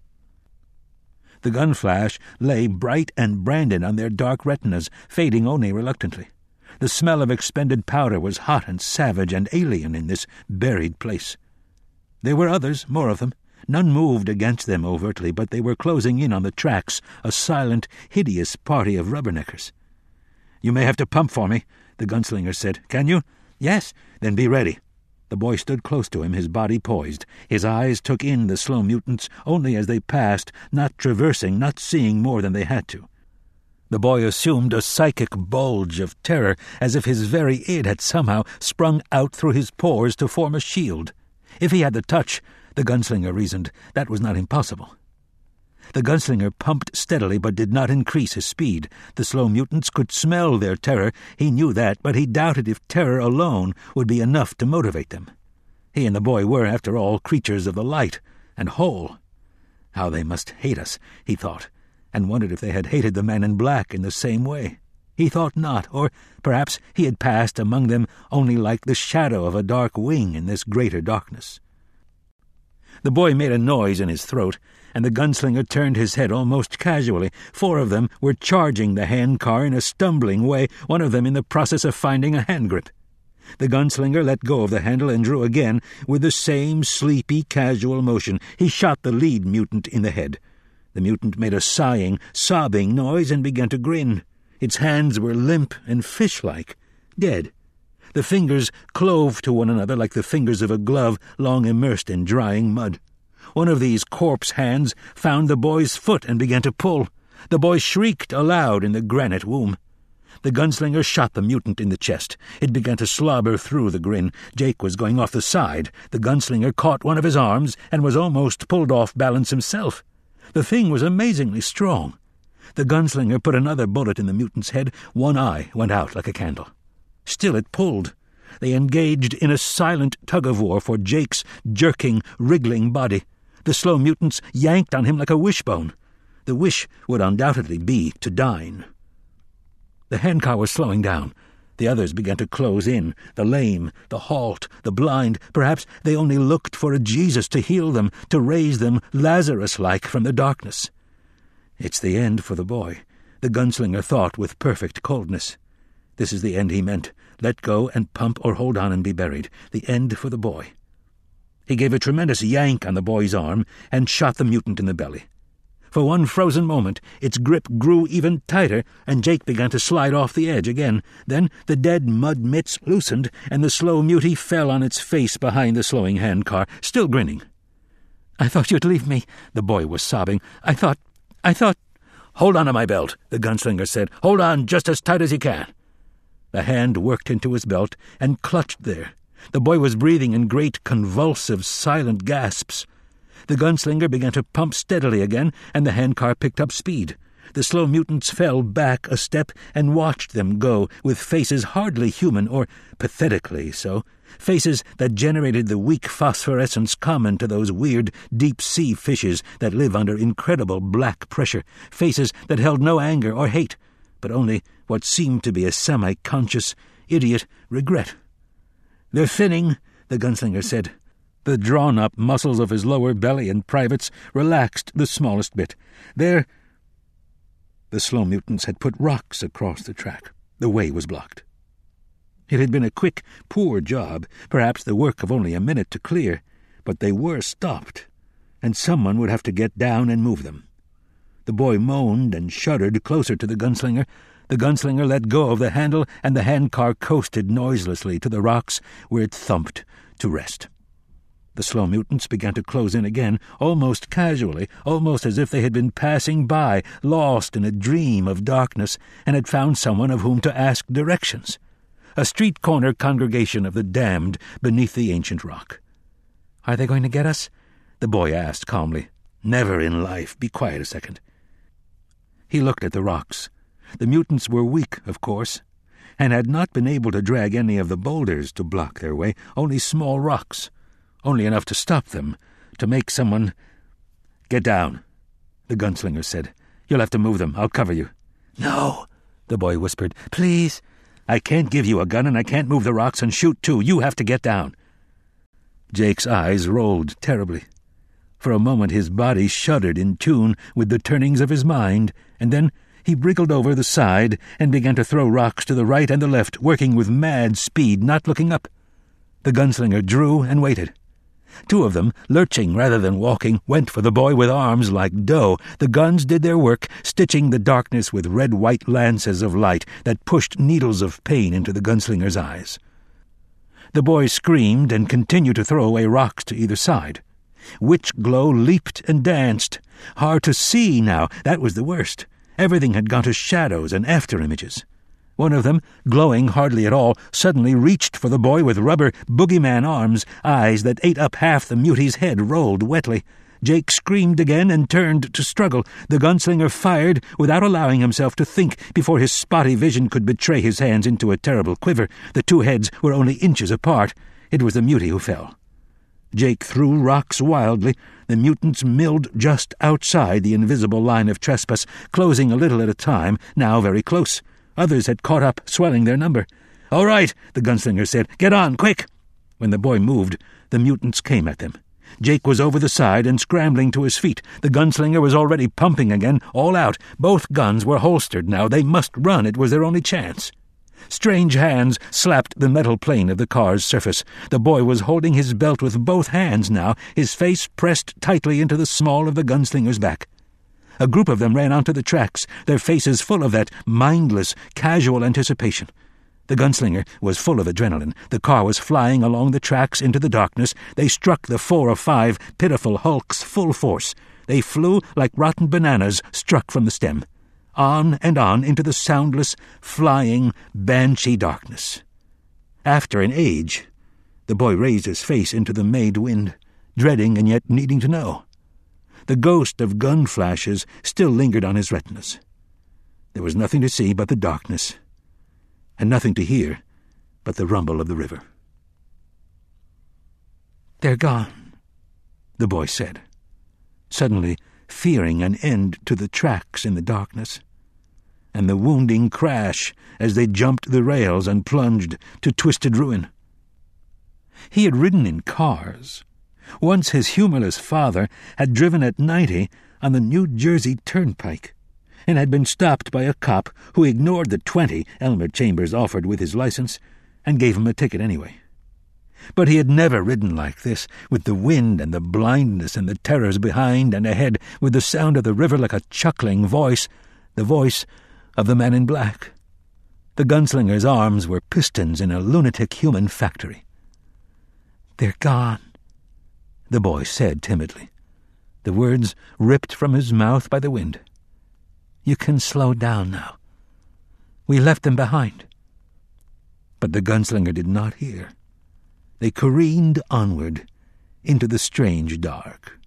The gun flash lay bright and branded on their dark retinas, fading only reluctantly. The smell of expended powder was hot and savage and alien in this buried place. There were others, more of them. None moved against them overtly, but they were closing in on the tracks, a silent, hideous party of rubberneckers. "You may have to pump for me," the gunslinger said. "Can you?" "Yes." "Then be ready." The boy stood close to him, his body poised. His eyes took in the slow mutants only as they passed, not traversing, not seeing more than they had to. The boy assumed a psychic bulge of terror, as if his very id had somehow sprung out through his pores to form a shield. If he had the touch, the gunslinger reasoned, that was not impossible. The gunslinger pumped steadily but did not increase his speed. The slow mutants could smell their terror. He knew that, but he doubted if terror alone would be enough to motivate them. He and the boy were, after all, creatures of the light and whole. How they must hate us, he thought, and wondered if they had hated the man in black in the same way. He thought not, or perhaps he had passed among them only like the shadow of a dark wing in this greater darkness. The boy made a noise in his throat, and the gunslinger turned his head almost casually. Four of them were charging the handcar in a stumbling way, one of them in the process of finding a hand grip. The gunslinger let go of the handle and drew again, with the same sleepy, casual motion. He shot the lead mutant in the head. The mutant made a sighing, sobbing noise and began to grin. Its hands were limp and fish-like, dead. The fingers clove to one another like the fingers of a glove long immersed in drying mud. One of these corpse hands found the boy's foot and began to pull. The boy shrieked aloud in the granite womb. The gunslinger shot the mutant in the chest. It began to slobber through the grin. Jake was going off the side. The gunslinger caught one of his arms and was almost pulled off balance himself. The thing was amazingly strong. The gunslinger put another bullet in the mutant's head. One eye went out like a candle. Still it pulled. They engaged in a silent tug-of-war for Jake's jerking, wriggling body. The slow mutants yanked on him like a wishbone. The wish would undoubtedly be to dine. The handcar was slowing down. The others began to close in, the lame, the halt, the blind. Perhaps they only looked for a Jesus to heal them, to raise them Lazarus-like from the darkness. It's the end for the boy, the gunslinger thought with perfect coldness. This is the end he meant. Let go and pump or hold on and be buried. The end for the boy. He gave a tremendous yank on the boy's arm and shot the mutant in the belly. For one frozen moment, its grip grew even tighter, and Jake began to slide off the edge again. Then the dead mud mitts loosened, and the slow mutie fell on its face behind the slowing handcar, still grinning. "I thought you'd leave me," the boy was sobbing. I thought... I thought... "Hold on to my belt," the gunslinger said. "Hold on just as tight as you can." The hand worked into his belt and clutched there. The boy was breathing in great, convulsive, silent gasps. The gunslinger began to pump steadily again, and the handcar picked up speed. The slow mutants fell back a step and watched them go, with faces hardly human, or pathetically so, faces that generated the weak phosphorescence common to those weird deep-sea fishes that live under incredible black pressure, faces that held no anger or hate, but only what seemed to be a semi-conscious, idiot regret. "They're thinning," the gunslinger said. The drawn-up muscles of his lower belly and privates relaxed the smallest bit. There, the slow mutants had put rocks across the track. The way was blocked. It had been a quick, poor job, perhaps the work of only a minute to clear, but they were stopped, and someone would have to get down and move them. The boy moaned and shuddered closer to the gunslinger. The gunslinger let go of the handle, and the handcar coasted noiselessly to the rocks, where it thumped to rest. The slow mutants began to close in again, almost casually, almost as if they had been passing by, lost in a dream of darkness, and had found someone of whom to ask directions. A street-corner congregation of the damned beneath the ancient rock. "Are they going to get us?" the boy asked calmly. "Never in life. Be quiet a second." He looked at the rocks. The mutants were weak, of course, and had not been able to drag any of the boulders to block their way, only small rocks. Only enough to stop them, to make someone... "Get down," the gunslinger said. "You'll have to move them. I'll cover you." "No," the boy whispered. "Please." "I can't give you a gun, and I can't move the rocks and shoot, too. You have to get down." Jake's eyes rolled terribly. For a moment his body shuddered in tune with the turnings of his mind, and then he wriggled over the side and began to throw rocks to the right and the left, working with mad speed, not looking up. The gunslinger drew and waited. Two of them, lurching rather than walking, went for the boy with arms like dough. The guns did their work, stitching the darkness with red-white lances of light that pushed needles of pain into the gunslinger's eyes. The boy screamed and continued to throw away rocks to either side. Witch glow leaped and danced. Hard to see now, that was the worst. Everything had gone to shadows and after-images. One of them, glowing hardly at all, suddenly reached for the boy with rubber boogeyman arms. Eyes that ate up half the mutie's head rolled wetly. Jake screamed again and turned to struggle. The gunslinger fired without allowing himself to think before his spotty vision could betray his hands into a terrible quiver. The two heads were only inches apart. It was the mutie who fell. Jake threw rocks wildly. The mutants milled just outside the invisible line of trespass, closing a little at a time, now very close. Others had caught up, swelling their number. "All right," the gunslinger said. "Get on, quick!" When the boy moved, the mutants came at them. Jake was over the side and scrambling to his feet. The gunslinger was already pumping again, all out. Both guns were holstered now. They must run. It was their only chance. Strange hands slapped the metal plane of the car's surface. The boy was holding his belt with both hands now, his face pressed tightly into the small of the gunslinger's back. A group of them ran onto the tracks, their faces full of that mindless, casual anticipation. The gunslinger was full of adrenaline. The car was flying along the tracks into the darkness. They struck the four or five pitiful hulks full force. They flew like rotten bananas struck from the stem. On and on into the soundless, flying, banshee darkness. After an age, the boy raised his face into the Made wind, dreading and yet needing to know. The ghost of gun flashes still lingered on his retinas. There was nothing to see but the darkness, and nothing to hear but the rumble of the river. "They're gone," the boy said, suddenly fearing an end to the tracks in the darkness, and the wounding crash as they jumped the rails and plunged to twisted ruin. He had ridden in cars. Once his humorless father had driven at ninety on the New Jersey Turnpike, and had been stopped by a cop who ignored the twenty Elmer Chambers offered with his license and gave him a ticket anyway. But he had never ridden like this, with the wind and the blindness and the terrors behind and ahead, with the sound of the river like a chuckling voice, the voice of the man in black. The gunslinger's arms were pistons in a lunatic human factory. "They're gone," the boy said timidly, the words ripped from his mouth by the wind. "You can slow down now. We left them behind." But the gunslinger did not hear. They careened onward into the strange dark.